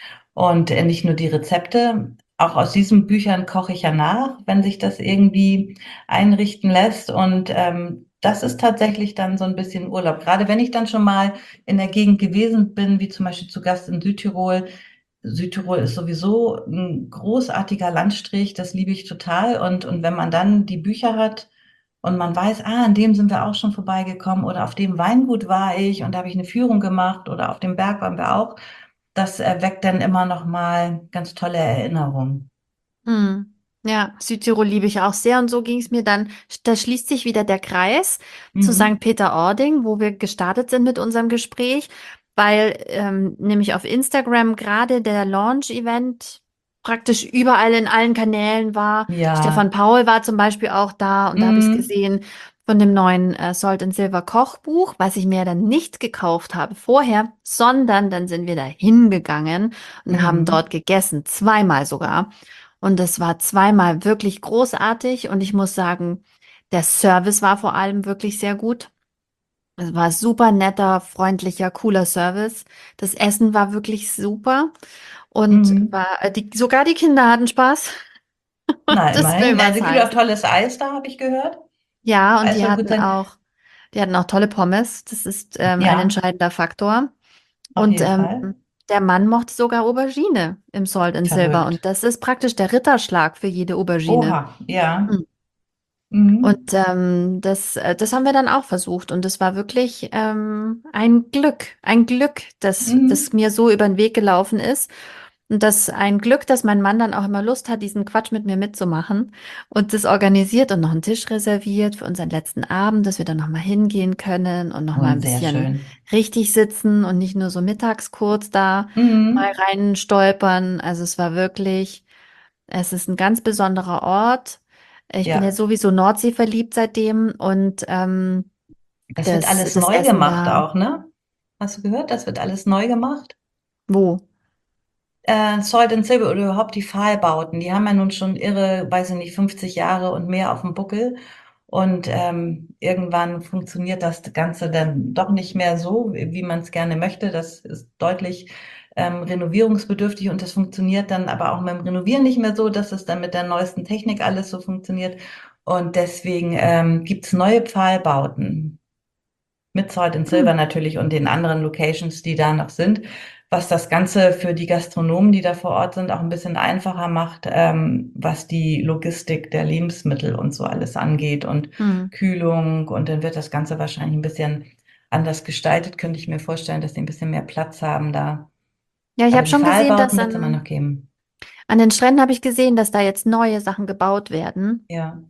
Und nicht nur die Rezepte. Auch aus diesen Büchern koche ich ja nach, wenn sich das irgendwie einrichten lässt. Und das ist tatsächlich dann so ein bisschen Urlaub. Gerade wenn ich dann schon mal in der Gegend gewesen bin, wie zum Beispiel zu Gast in Südtirol. Südtirol ist sowieso ein großartiger Landstrich, das liebe ich total. Und wenn man dann die Bücher hat und man weiß, an dem sind wir auch schon vorbeigekommen oder auf dem Weingut war ich und da habe ich eine Führung gemacht oder auf dem Berg waren wir auch, das weckt dann immer noch mal ganz tolle Erinnerungen. Hm. Ja, Südtirol liebe ich auch sehr und so ging es mir dann, da schließt sich wieder der Kreis zu Mhm. St. Peter-Ording, wo wir gestartet sind mit unserem Gespräch, weil nämlich auf Instagram gerade der Launch-Event praktisch überall in allen Kanälen war. Stefan Ja. Paul war zum Beispiel auch da und da habe ich es Mhm. gesehen von dem neuen Salt and Silver Kochbuch, was ich mir dann nicht gekauft habe vorher, sondern dann sind wir da hingegangen und haben Mhm. dort gegessen, zweimal sogar. Und es war zweimal wirklich großartig und ich muss sagen, der Service war vor allem wirklich sehr gut. Es war super netter, freundlicher, cooler Service. Das Essen war wirklich super und Mhm. sogar die Kinder hatten Spaß. Na, Das will immerhin. was Also gibt auch heißen. tolles Eis da, habe ich gehört. Ja, und Eis soll gut sein. die hatten auch tolle Pommes. Das ist ein Ja, entscheidender Faktor. auf Und jeden Fall. der Mann mochte sogar Aubergine im Salt and Silver. Und Verrückt. das ist praktisch der Ritterschlag für jede Aubergine. Oha, ja. Hm. Und Mhm. das haben wir dann auch versucht. Und es war wirklich ein Glück, das Mhm. mir so über den Weg gelaufen ist. Und das ein Glück, dass mein Mann dann auch immer Lust hat, diesen Quatsch mit mir mitzumachen und das organisiert und noch einen Tisch reserviert für unseren letzten Abend, dass wir dann noch mal hingehen können und noch mal Und ein sehr bisschen schön. richtig sitzen und nicht nur so mittags kurz da mal Mhm. rein stolpern. Also es ist ein ganz besonderer Ort. Ich bin ja Ja, sowieso Nordsee verliebt seitdem und das wird alles das neu Essen gemacht da, auch, ne? Hast du gehört? Das wird alles neu gemacht. wo? Salt and Silver oder überhaupt die Pfahlbauten, die haben ja nun schon irre, weiß ich nicht, 50 Jahre und mehr auf dem Buckel. Und irgendwann funktioniert das Ganze dann doch nicht mehr so, wie man es gerne möchte. Das ist deutlich renovierungsbedürftig und das funktioniert dann aber auch beim Renovieren nicht mehr so, dass es dann mit der neuesten Technik alles so funktioniert. Und deswegen gibt's neue Pfahlbauten. Mit Salt and Hm. Silver natürlich und den anderen Locations, die da noch sind, was das Ganze für die Gastronomen, die da vor Ort sind, auch ein bisschen einfacher macht, was die Logistik der Lebensmittel und so alles angeht und Hm. Kühlung. Und dann wird das Ganze wahrscheinlich ein bisschen anders gestaltet, könnte ich mir vorstellen, dass die ein bisschen mehr Platz haben da. Ja, ich Aber habe die schon gesehen, Pfahlbauten wird es immer noch geben. an den Stränden habe ich gesehen, dass da jetzt neue Sachen gebaut werden. Ja.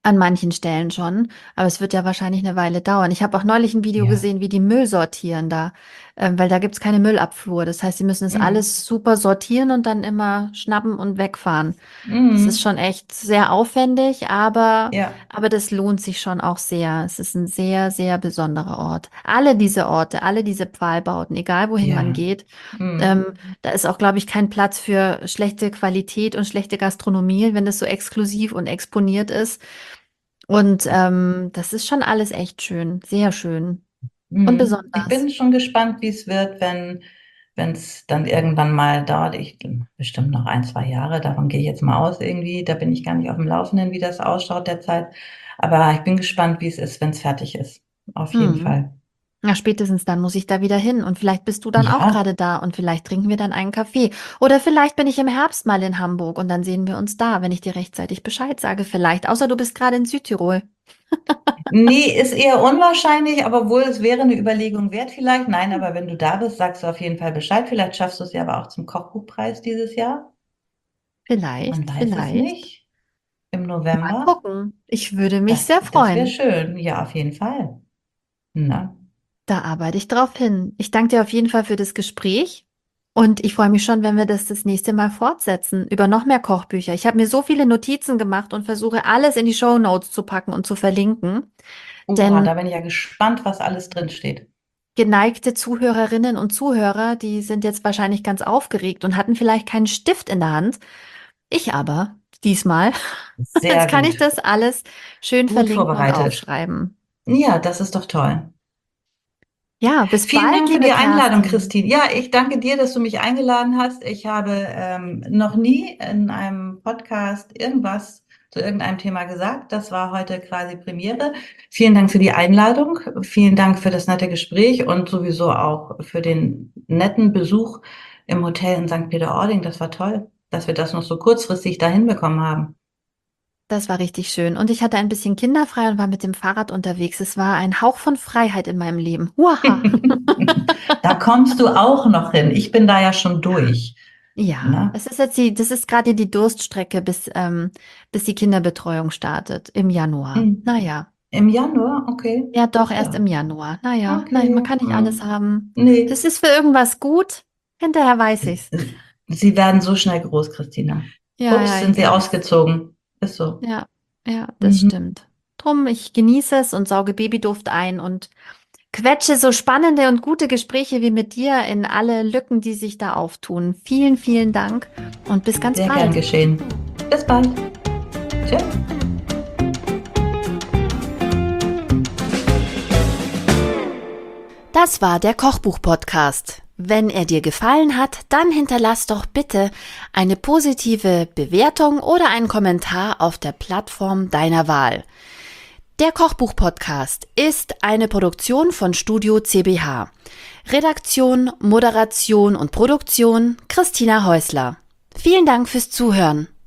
An manchen Stellen schon, aber es wird ja wahrscheinlich eine Weile dauern. Ich habe auch neulich ein Video Ja. gesehen, wie die Müll sortieren da, weil da gibt's keine Müllabfuhr. Das heißt, sie müssen es Mhm. alles super sortieren und dann immer schnappen und wegfahren. Das ist Mhm. schon echt sehr aufwendig, Ja, aber das lohnt sich schon auch sehr. Es ist ein sehr, sehr besonderer Ort. Alle diese Orte, alle diese Pfahlbauten, egal wohin man ja. geht, Mhm. ähm, da ist auch, glaube ich, kein Platz für schlechte Qualität und schlechte Gastronomie, wenn es so exklusiv und exponiert ist. Und das ist schon alles echt schön, sehr schön und Mhm. Ich besonders. bin schon gespannt, wie es wird, wenn es dann irgendwann mal dauert. Bestimmt noch 1, 2 Jahre, davon gehe ich jetzt mal aus irgendwie. Da bin ich gar nicht auf dem Laufenden, wie das ausschaut derzeit. Aber ich bin gespannt, wie es ist, wenn es fertig ist. Auf jeden Hm. Fall. Na, spätestens dann muss ich da wieder hin und vielleicht bist du dann auch Ja, gerade da und vielleicht trinken wir dann einen Kaffee. Oder vielleicht bin ich im Herbst mal in Hamburg und dann sehen wir uns da, wenn ich dir rechtzeitig Bescheid sage. Vielleicht, außer du bist gerade in Südtirol. nee, ist eher unwahrscheinlich, aber wohl, es wäre eine Überlegung wert vielleicht. Nein, aber wenn du da bist, sagst du auf jeden Fall Bescheid. Vielleicht schaffst du es ja aber auch zum Kochbuchpreis dieses Jahr. Man Vielleicht, weiß es vielleicht. nicht. Im Mal November. gucken. Ich würde mich sehr Das wäre freuen. schön. Ja, auf jeden Fall. Na, Da arbeite ich drauf hin. Ich danke dir auf jeden Fall für das Gespräch und ich freue mich schon, wenn wir das nächste Mal fortsetzen über noch mehr Kochbücher. Ich habe mir so viele Notizen gemacht und versuche alles in die Shownotes zu packen und zu verlinken, oha, denn da bin ich ja gespannt, was alles drin steht. geneigte Zuhörerinnen und Zuhörer, die sind jetzt wahrscheinlich ganz aufgeregt und hatten vielleicht keinen Stift in der Hand. Ich aber diesmal. Jetzt Sehr kann ich gut. das alles schön Gut verlinken und vorbereitet. aufschreiben. Ja, das ist doch toll. Ja, bis Vielen bald, Dank für liebe die Einladung, Kerstin. Christine. Ja, ich danke dir, dass du mich eingeladen hast. Ich habe noch nie in einem Podcast irgendwas zu irgendeinem Thema gesagt. Das war heute quasi Premiere. Vielen Dank für die Einladung. Vielen Dank für das nette Gespräch und sowieso auch für den netten Besuch im Hotel in St. Peter-Ording. Das war toll, dass wir das noch so kurzfristig dahin bekommen haben. Das war richtig schön. Und ich hatte ein bisschen kinderfrei und war mit dem Fahrrad unterwegs. Es war ein Hauch von Freiheit in meinem Leben. Uaha. Da kommst du auch noch hin. Ich bin da ja schon durch. Ja, Ne? es ist jetzt das ist gerade die Durststrecke, bis die Kinderbetreuung startet im Januar. Hm. Naja. Im Januar, okay. Ja, doch, erst Ja, im Januar. Naja, nein, man okay. kann nicht alles Hm. haben. Nee, Das ist für irgendwas gut. Hinterher weiß ich's. sie werden so schnell groß, Christina. Ja, Ups, ja, sind ich sie weiß. ausgezogen. Ist so. Ja, ja, das Mhm. stimmt. Drum, ich genieße es und sauge Babyduft ein und quetsche so spannende und gute Gespräche wie mit dir in alle Lücken, die sich da auftun. Vielen, vielen Dank und bis ganz Sehr gern bald. geschehen. Bis bald. Tschüss. Das war der Kochbuch-Podcast. Wenn er dir gefallen hat, dann hinterlass doch bitte eine positive Bewertung oder einen Kommentar auf der Plattform deiner Wahl. Der Kochbuch-Podcast ist eine Produktion von Studio CBH. Redaktion, Moderation und Produktion Christina Häusler. Vielen Dank fürs Zuhören.